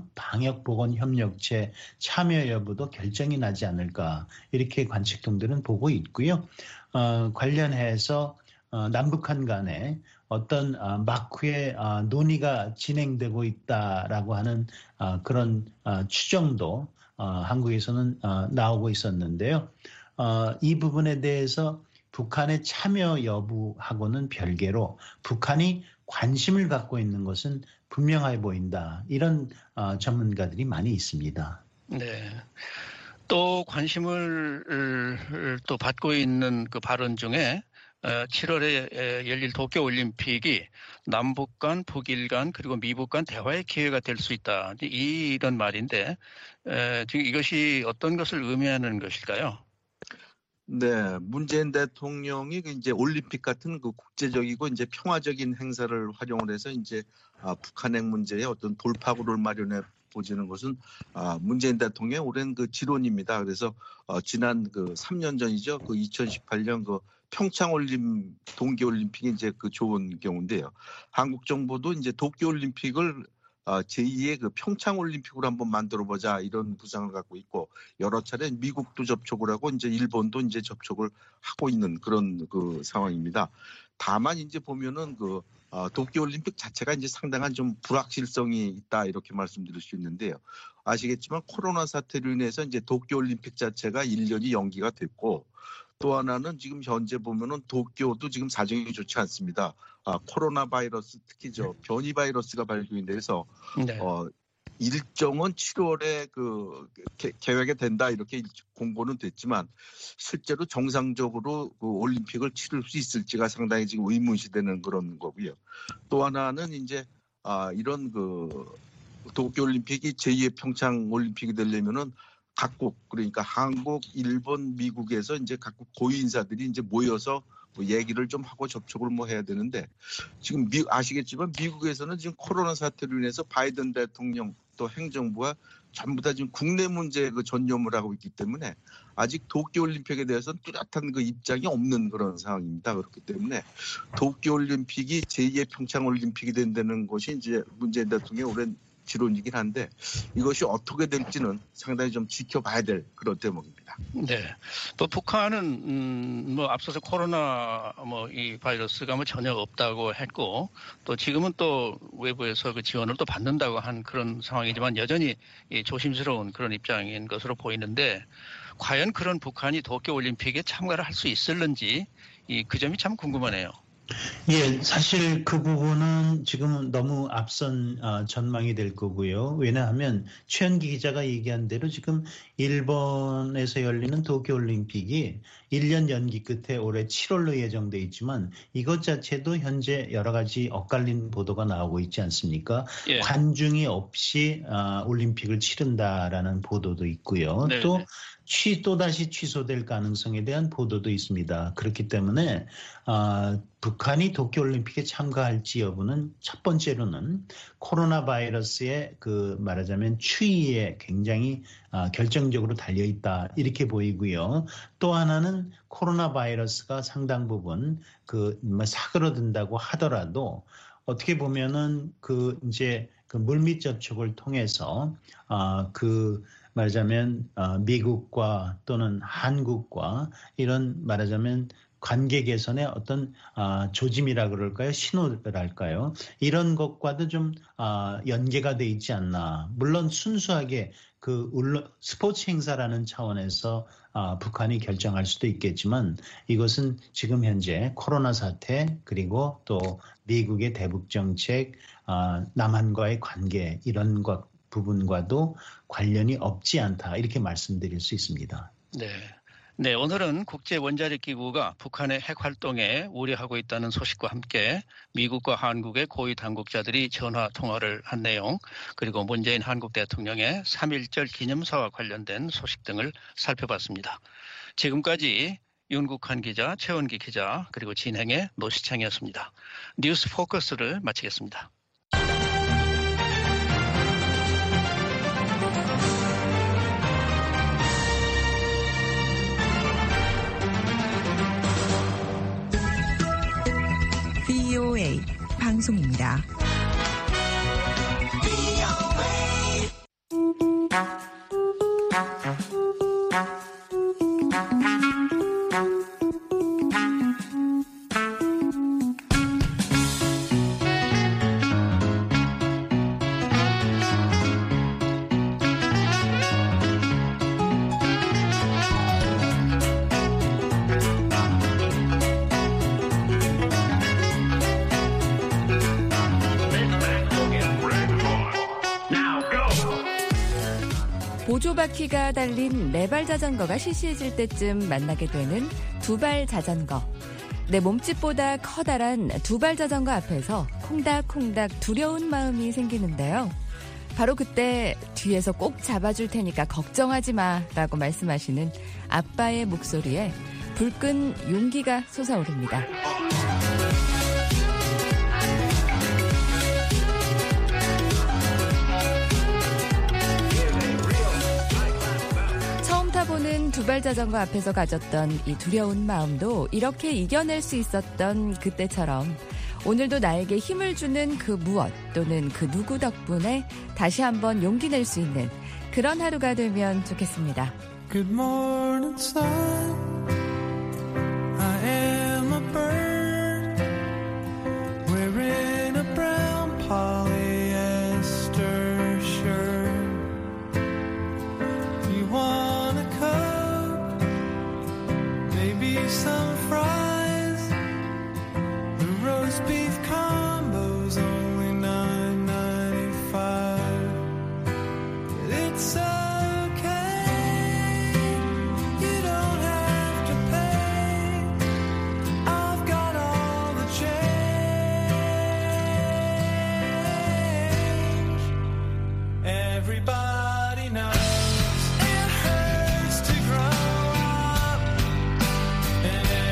방역보건협력체 참여 여부도 결정이 나지 않을까 이렇게 관측통들은 보고 있고요. 어, 관련해서 어, 남북한 간에 어떤 어, 막후에 어, 논의가 진행되고 있다라고 하는 어, 그런 어, 추정도 어, 한국에서는 어, 나오고 있었는데요. 어, 이 부분에 대해서 북한의 참여 여부하고는 별개로 북한이 관심을 갖고 있는 것은 분명해 보인다. 이런 어, 전문가들이 많이 있습니다. 네. 또 관심을 또 받고 있는 그 발언 중에 칠월에 열릴 도쿄올림픽이 남북 간, 북일 간, 그리고 미북 간 대화의 기회가 될 수 있다. 이런 말인데 지금 이것이 어떤 것을 의미하는 것일까요? 네, 문재인 대통령이 이제 올림픽 같은 그 국제적이고 이제 평화적인 행사를 활용을 해서 이제 아, 북한 핵 문제에 어떤 돌파구를 마련해 보지는 것은 아, 문재인 대통령의 오랜 그 지론입니다. 그래서 어, 지난 그 삼 년 전이죠, 그 이천십팔 년 그 평창올림 동계올림픽이 이제 그 좋은 경우인데요. 한국 정부도 이제 도쿄올림픽을 어, 제이의 그 평창올림픽으로 한번 만들어보자 이런 부상을 갖고 있고 여러 차례 미국도 접촉을 하고 이제 일본도 이제 접촉을 하고 있는 그런 그 상황입니다. 다만 이제 보면은 그 어, 도쿄올림픽 자체가 이제 상당한 좀 불확실성이 있다 이렇게 말씀드릴 수 있는데요. 아시겠지만 코로나 사태로 인해서 이제 도쿄올림픽 자체가 일 년이 연기가 됐고 또 하나는 지금 현재 보면은 도쿄도 지금 사정이 좋지 않습니다. 아, 코로나 바이러스 특히 저 변이 바이러스가 발견이 돼서 네. 어, 일정은 칠월에 그 개, 계획이 된다 이렇게 공고는 됐지만 실제로 정상적으로 그 올림픽을 치를 수 있을지가 상당히 지금 의문시되는 그런 거고요. 또 하나는 이제 아, 이런 그 도쿄올림픽이 제이의 평창올림픽이 되려면은 각국 그러니까 한국, 일본, 미국에서 이제 각국 고위 인사들이 이제 모여서 뭐 얘기를 좀 하고 접촉을 뭐 해야 되는데 지금 미, 아시겠지만 미국에서는 지금 코로나 사태로 인해서 바이든 대통령 또 행정부가 전부 다 지금 국내 문제에 그 전념을 하고 있기 때문에 아직 도쿄올림픽에 대해서는 뚜렷한 그 입장이 없는 그런 상황입니다. 그렇기 때문에 도쿄올림픽이 제이의 평창올림픽이 된다는 것이 이제 문재인 대통령의 오랜 지론이긴 한데 이것이 어떻게 될지는 상당히 좀 지켜봐야 될 그런 대목입니다. 네. 또 북한은 음, 뭐 앞서서 코로나 뭐 이 바이러스가 뭐 전혀 없다고 했고 또 지금은 또 외부에서 그 지원을 또 받는다고 한 그런 상황이지만 여전히 이 조심스러운 그런 입장인 것으로 보이는데 과연 그런 북한이 도쿄올림픽에 참가를 할 수 있을는지 이 그 점이 참 궁금하네요. 예, 사실 그 부분은 지금 너무 앞선 어, 전망이 될 거고요. 왜냐하면 최현기 기자가 얘기한 대로 지금 일본에서 열리는 도쿄올림픽이 일 년 연기 끝에 올해 칠월로 예정돼 있지만 이것 자체도 현재 여러 가지 엇갈린 보도가 나오고 있지 않습니까? 예. 관중이 없이 어, 올림픽을 치른다라는 보도도 있고요. 네네. 또 취, 또다시 취소될 가능성에 대한 보도도 있습니다. 그렇기 때문에 어, 북한이 도쿄올림픽에 참가할지 여부는 첫 번째로는 코로나 바이러스의 그 말하자면 추이에 굉장히 어, 결정적으로 달려있다 이렇게 보이고요. 또 하나는 코로나 바이러스가 상당 부분 그 뭐 사그러든다고 하더라도 어떻게 보면은 그 이제 그 물밑 접촉을 통해서 어, 그 말하자면 미국과 또는 한국과 이런 말하자면 관계 개선의 어떤 조짐이라 그럴까요? 신호랄까요? 이런 것과도 좀 연계가 돼 있지 않나. 물론 순수하게 그 스포츠 행사라는 차원에서 북한이 결정할 수도 있겠지만 이것은 지금 현재 코로나 사태 그리고 또 미국의 대북 정책, 남한과의 관계 이런 것 부분과도 관련이 없지 않다 이렇게 말씀드릴 수 있습니다. 네, 네 오늘은 국제원자력기구가 북한의 핵 활동에 우려하고 있다는 소식과 함께 미국과 한국의 고위 당국자들이 전화 통화를 한 내용 그리고 문재인 한국 대통령의 삼일절 기념사와 관련된 소식 등을 살펴봤습니다. 지금까지 윤국한 기자, 최원기 기자 그리고 진행의 노시창이었습니다. 뉴스 포커스를 마치겠습니다. 브이오에이 방송입니다. 보조바퀴가 달린 네발 자전거가 시시해질 때쯤 만나게 되는 두발 자전거. 내 몸집보다 커다란 두발 자전거 앞에서 콩닥콩닥 두려운 마음이 생기는데요. 바로 그때 뒤에서 꼭 잡아줄 테니까 걱정하지 마라고 말씀하시는 아빠의 목소리에 불끈 용기가 솟아오릅니다. 보는 두발 자전거 앞에서 가졌던 이 두려운 마음도 이렇게 이겨낼 수 있었던 그때처럼 오늘도 나에게 힘을 주는 그 무엇 또는 그 누구 덕분에 다시 한번 용기 낼 수 있는 그런 하루가 되면 좋겠습니다. Good morning, sun. I am a bird wearing a brown polyester shirt. You want some fries, the roast beef combo's only nine ninety-five. It's okay, you don't have to pay. I've got all the change. Everybody knows it hurts to grow up. And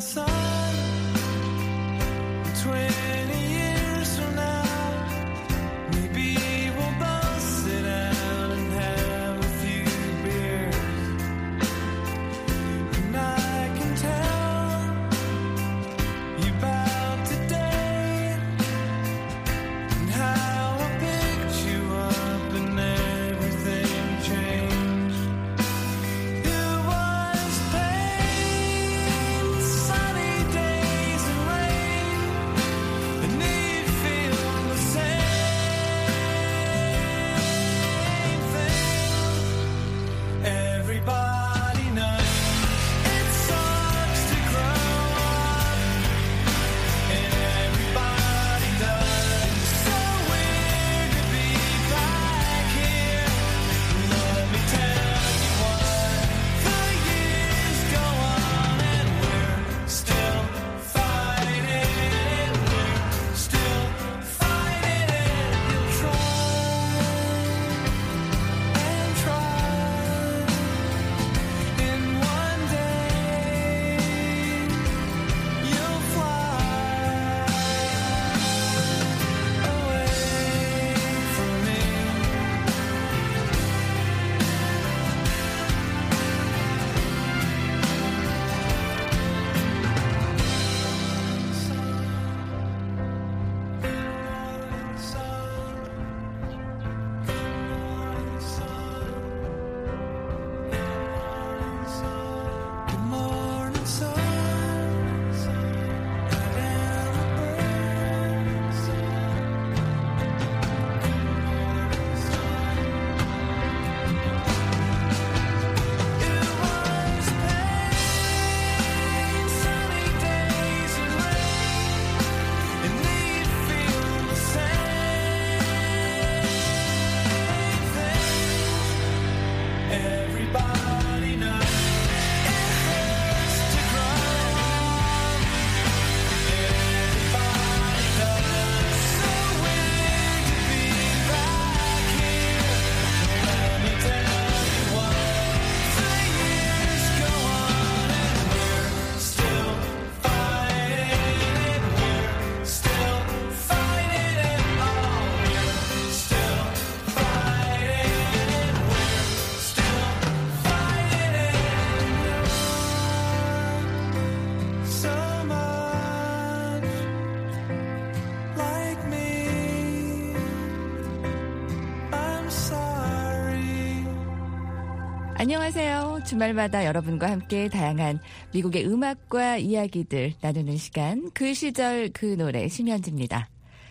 안녕하세요. 주말마다 여러분과 함께 다양한 미국의 음악과 이야기들 나누는 시간, 그 시절 그 노래 심현지입니다.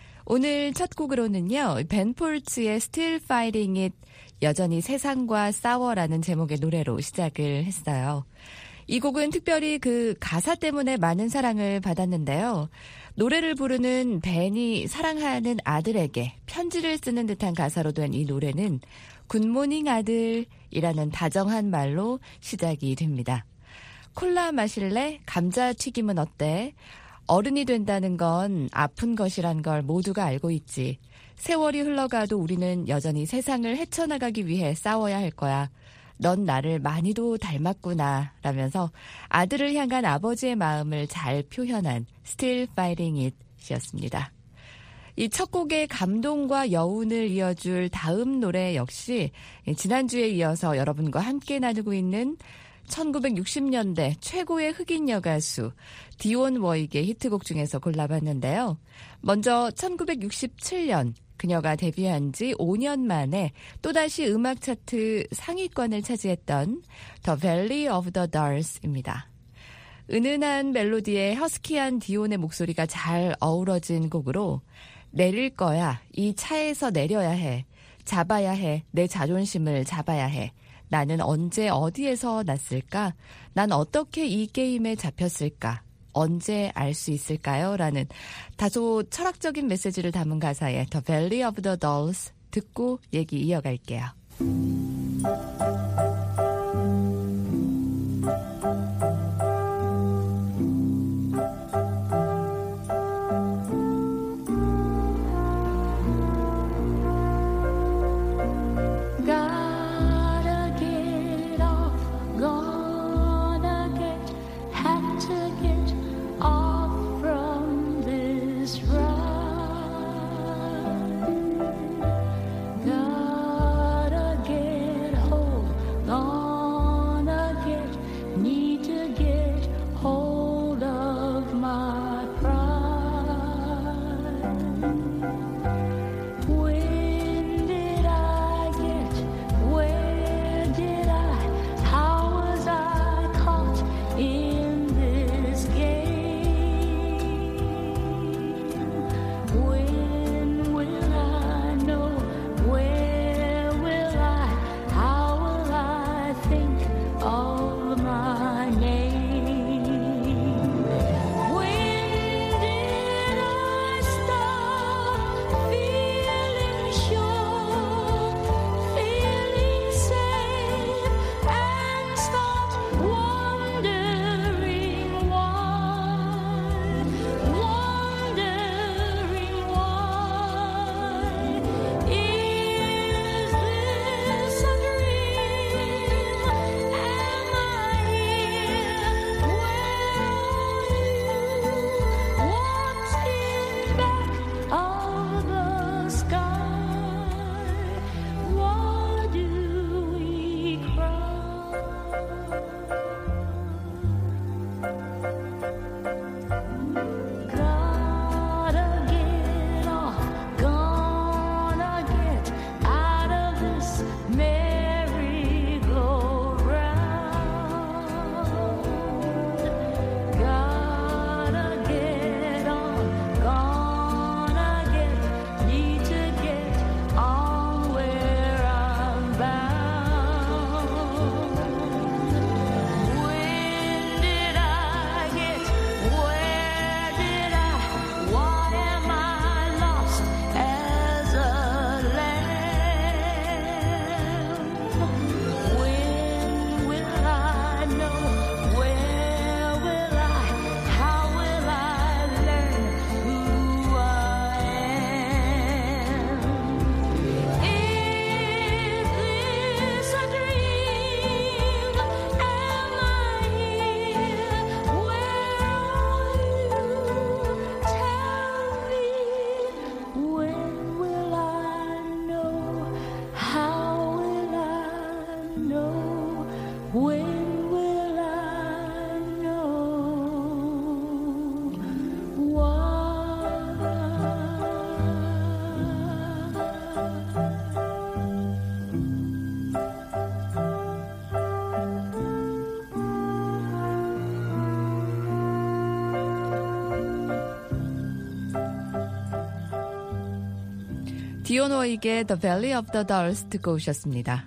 오늘 첫 곡으로는요, 벤 폴츠의 Still Fighting It, 여전히 세상과 싸워라는 제목의 노래로 시작을 했어요. 이 곡은 특별히 그 가사 때문에 많은 사랑을 받았는데요. 노래를 부르는 벤이 사랑하는 아들에게 편지를 쓰는 듯한 가사로 된 이 노래는 굿모닝 아들이라는 다정한 말로 시작이 됩니다. 콜라 마실래? 감자튀김은 어때? 어른이 된다는 건 아픈 것이란 걸 모두가 알고 있지. 세월이 흘러가도 우리는 여전히 세상을 헤쳐나가기 위해 싸워야 할 거야. 넌 나를 많이도 닮았구나 라면서 아들을 향한 아버지의 마음을 잘 표현한 Still Fighting It 이었습니다. 이 첫 곡의 감동과 여운을 이어줄 다음 노래 역시 지난주에 이어서 여러분과 함께 나누고 있는 천구백육십 년대 최고의 흑인 여가수 디온 워익의 히트곡 중에서 골라봤는데요. 먼저 천구백육십칠 년 그녀가 데뷔한 지 오 년 만에 또다시 음악 차트 상위권을 차지했던 The Valley of the Dolls입니다. 은은한 멜로디에 허스키한 디온의 목소리가 잘 어우러진 곡으로 내릴 거야, 이 차에서 내려야 해, 잡아야 해, 내 자존심을 잡아야 해, 나는 언제 어디에서 났을까, 난 어떻게 이 게임에 잡혔을까, 언제 알 수 있을까요? 라는 다소 철학적인 메시지를 담은 가사의 The Valley of the Dolls 듣고 얘기 이어갈게요. Gotta get off, gonna get, have to get When will I know why? 디온 워익의 The Valley of the Dolls 듣고 오셨습니다.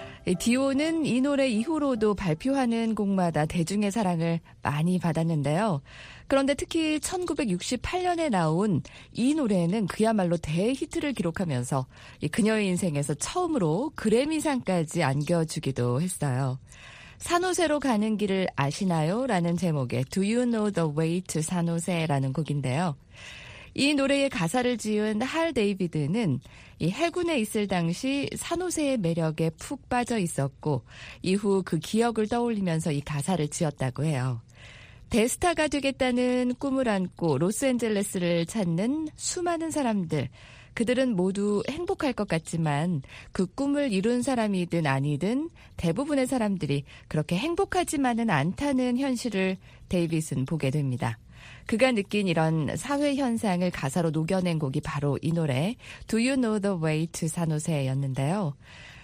디온은 이 노래 이후로도 발표하는 곡마다 대중의 사랑을 많이 받았는데요. 그런데 특히 천구백육십팔 년에 나온 이 노래는 그야말로 대히트를 기록하면서 그녀의 인생에서 처음으로 그래미상까지 안겨주기도 했어요. 산호세로 가는 길을 아시나요? 라는 제목의 Do You Know the Way to 산호세라는 곡인데요. 이 노래의 가사를 지은 할 데이비드는 이 해군에 있을 당시 산호세의 매력에 푹 빠져 있었고 이후 그 기억을 떠올리면서 이 가사를 지었다고 해요. 대스타가 되겠다는 꿈을 안고 로스앤젤레스를 찾는 수많은 사람들, 그들은 모두 행복할 것 같지만 그 꿈을 이룬 사람이든 아니든 대부분의 사람들이 그렇게 행복하지만은 않다는 현실을 데이빗은 보게 됩니다. 그가 느낀 이런 사회 현상을 가사로 녹여낸 곡이 바로 이 노래 Do You Know the Way to 산호세였는데요.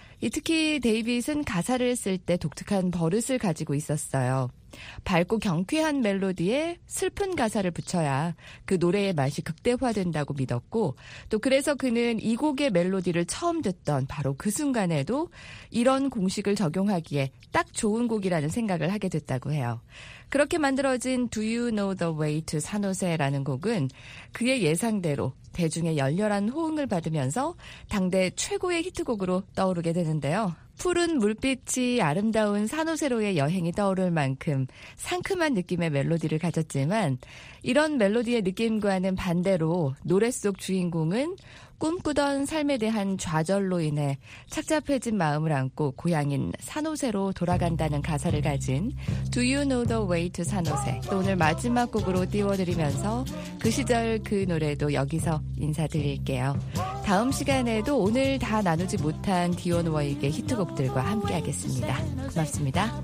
특히 데이빗은 가사를 쓸 때 독특한 버릇을 가지고 있었어요. 밝고 경쾌한 멜로디에 슬픈 가사를 붙여야 그 노래의 맛이 극대화된다고 믿었고 또 그래서 그는 이 곡의 멜로디를 처음 듣던 바로 그 순간에도 이런 공식을 적용하기에 딱 좋은 곡이라는 생각을 하게 됐다고 해요. 그렇게 만들어진 Do You Know the Way to 산호세라는 곡은 그의 예상대로 대중의 열렬한 호응을 받으면서 당대 최고의 히트곡으로 떠오르게 되는데요. 푸른 물빛이 아름다운 산호세로의 여행이 떠오를 만큼 상큼한 느낌의 멜로디를 가졌지만 이런 멜로디의 느낌과는 반대로 노래 속 주인공은 꿈꾸던 삶에 대한 좌절로 인해 착잡해진 마음을 안고 고향인 산호세로 돌아간다는 가사를 가진 Do You Know the Way to 산호세, 또 오늘 마지막 곡으로 띄워드리면서 그 시절 그 노래도 여기서 인사드릴게요. 다음 시간에도 오늘 다 나누지 못한 디온 워익의 히트곡들과 함께하겠습니다. 고맙습니다.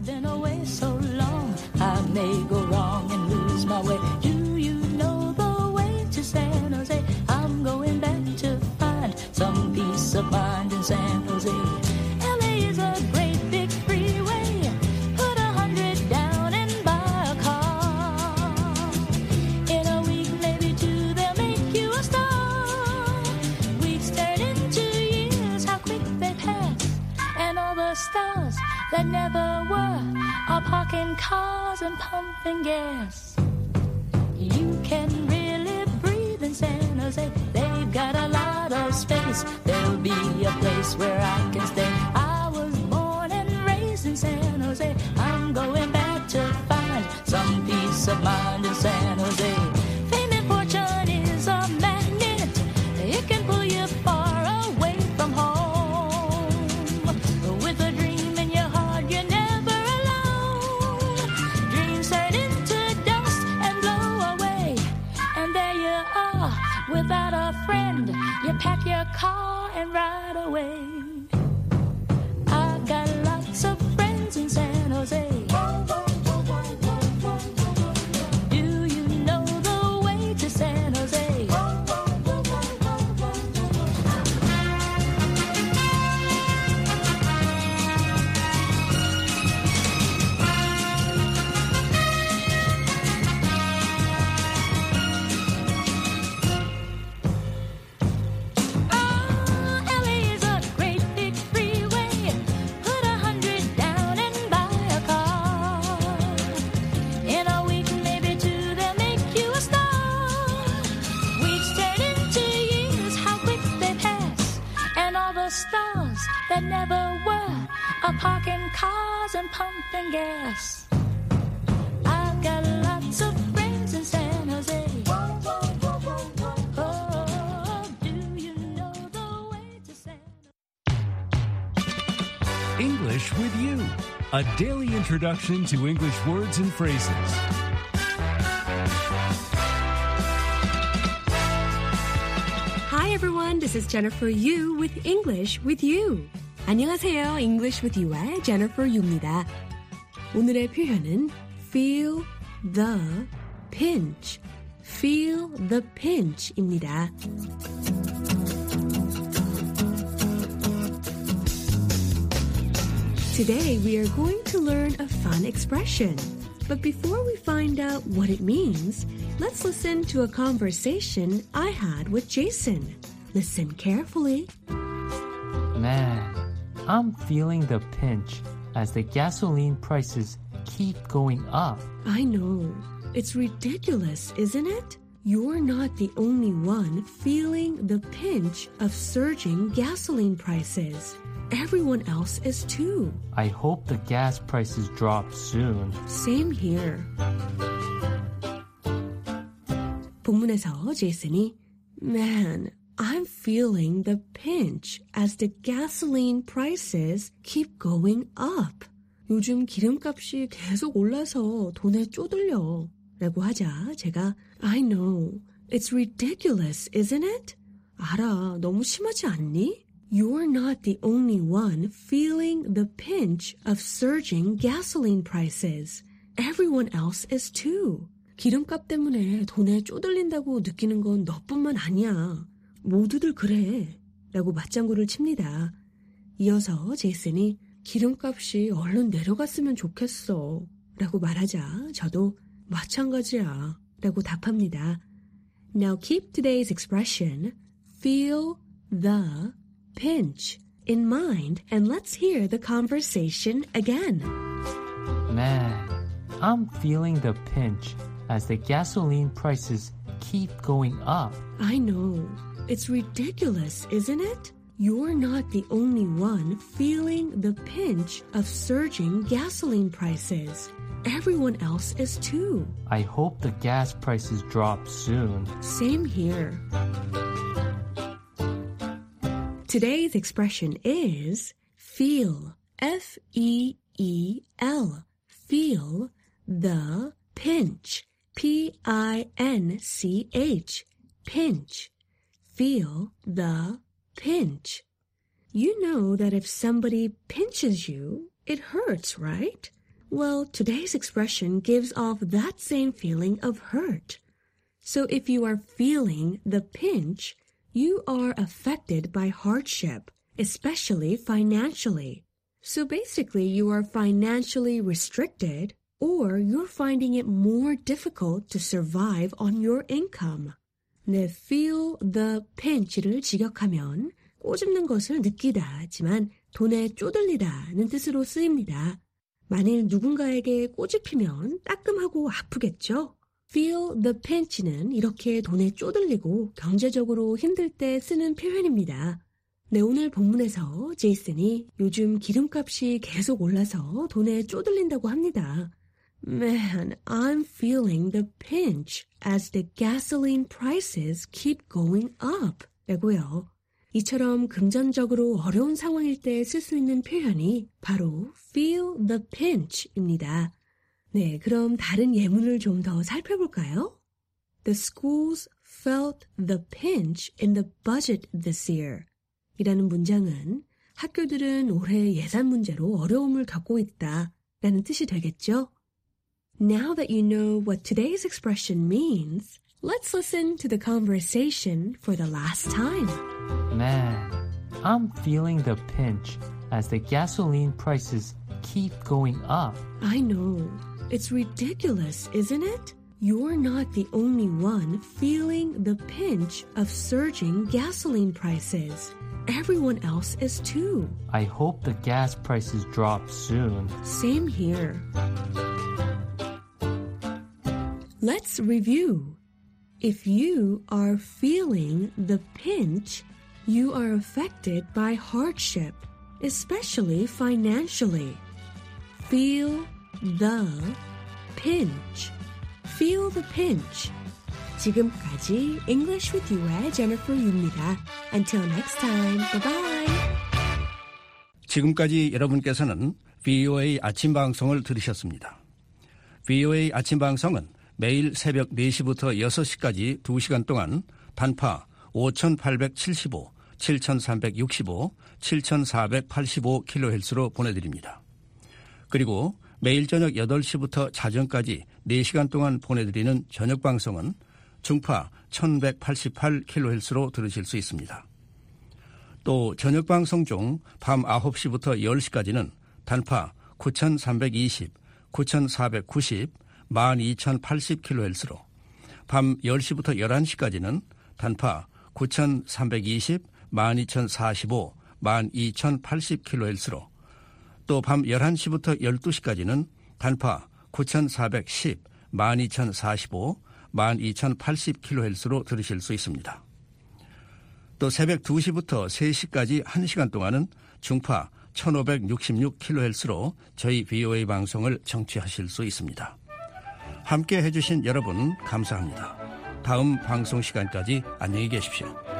Some peace of mind in San Jose. L A is a great big freeway. Put a hundred down and buy a car. In a week, maybe two, they'll make you a star. Weeks turn into years, how quick they pass. And all the stars that never were are parking cars and pumping gas. You can really breathe in San Jose. They've got a lot of space. There'll be a place where I can stay. I was born and raised in San Jose. I'm going back to find some peace of mind in San Jose. Fame and fortune is a magnet. It can pull you far away from home. With a dream in your heart, you're never alone. Dreams turn into dust and blow away. And there you are, without a friend. You pack your car and ride away. I got lots of friends in San Jose. Do you know the way to San Jose? Stars that never were are parking cars and pumping gas. I've got lots of friends in San Jose. Oh, do you know the way to San Jose? English with You, a daily introduction to English words and phrases. Hi everyone, this is Jennifer Yu with English with You. 안녕하세요, English with You의 Jennifer Yu입니다. 오늘의 표현은 feel the pinch, feel the pinch입니다. Today we are going to learn a fun expression. But before we find out what it means, let's listen to a conversation I had with Jason. Listen carefully. Man, I'm feeling the pinch as the gasoline prices keep going up. I know. It's ridiculous, isn't it? You're not the only one feeling the pinch of surging gasoline prices. Everyone else is too. I hope the gas prices drop soon. Same here. 본문에서 제이슨이 Man, I'm feeling the pinch as the gasoline prices keep going up. 요즘 기름값이 계속 올라서 돈에 쪼들려. 라고 하자 제가 I know. It's ridiculous, isn't it? 알아. 너무 심하지 않니? You're not the only one feeling the pinch of surging gasoline prices. Everyone else is too. 기름값 때문에 돈에 쪼들린다고 느끼는 건 너뿐만 아니야. 모두들 그래. 라고 맞장구를 칩니다. 이어서 제이슨이 기름값이 얼른 내려갔으면 좋겠어. 라고 말하자 저도 마찬가지야. 라고 답합니다. Now keep today's expression, feel the pinch, in mind and let's hear the conversation again. Man, I'm feeling the pinch as the gasoline prices keep going up. I know. It's ridiculous, isn't it? You're not the only one feeling the pinch of surging gasoline prices. Everyone else is too. I hope the gas prices drop soon. Same here. Today's expression is feel, F E E L, feel the pinch, P I N C H, pinch, feel the pinch. You know that if somebody pinches you, it hurts, right? Well, today's expression gives off that same feeling of hurt. So if you are feeling the pinch, you are affected by hardship, especially financially. So basically, you are financially restricted or you're finding it more difficult to survive on your income. 네, feel the pinch를 직역하면 꼬집는 것을 느끼다지만 돈에 쪼들리다는 뜻으로 쓰입니다. 만일 누군가에게 꼬집히면 따끔하고 아프겠죠? Feel the pinch는 이렇게 돈에 쪼들리고 경제적으로 힘들 때 쓰는 표현입니다. 네, 오늘 본문에서 제이슨이 요즘 기름값이 계속 올라서 돈에 쪼들린다고 합니다. Man, I'm feeling the pinch as the gasoline prices keep going up. 라고요. 이처럼 금전적으로 어려운 상황일 때 쓸 수 있는 표현이 바로 feel the pinch입니다. 네, 그럼 다른 예문을 좀 더 살펴볼까요? The schools felt the pinch in the budget this year. 이라는 문장은 학교들은 올해 예산 문제로 어려움을 겪고 있다 라는 뜻이 되겠죠? Now that you know what today's expression means, let's listen to the conversation for the last time. Man, I'm feeling the pinch as the gasoline prices keep going up. I know. It's ridiculous, isn't it? You're not the only one feeling the pinch of surging gasoline prices. Everyone else is too. I hope the gas prices drop soon. Same here. Let's review. If you are feeling the pinch, you are affected by hardship, especially financially. Feel the pinch. Feel the pinch. 지금까지 English with You의 Jennifer Yu입니다. Until next time, bye-bye. 지금까지 여러분께서는 브이오에이 아침 방송을 들으셨습니다. 브이오에이 아침 방송은 매일 새벽 네 시부터 여섯 시까지 두 시간 동안 단파 오천팔백칠십오, 칠천삼백육십오, 칠천사백팔십오 킬로헤르츠로 보내드립니다. 그리고 매일 저녁 여덟 시부터 자정까지 네 시간 동안 보내드리는 저녁 방송은 중파 천백팔십팔 킬로헤르츠로 들으실 수 있습니다. 또 저녁 방송 중 밤 아홉 시부터 열 시까지는 단파 구천삼백이십, 구천사백구십, 만 이천팔십 킬로헤르츠로, 밤 열 시부터 열한 시까지는 단파 구천삼백이십, 만 이천사십오, 만 이천팔십 킬로헤르츠로, 또 밤 열한 시부터 열두 시까지는 단파 구천사백십, 만 이천사십오, 만 이천팔십 킬로헤르츠로 들으실 수 있습니다. 또 새벽 두 시부터 세 시까지 한 시간 동안은 중파 천오백육십육 킬로헤르츠로 저희 브이오에이 방송을 청취하실 수 있습니다. 함께 해주신 여러분 감사합니다. 다음 방송 시간까지 안녕히 계십시오.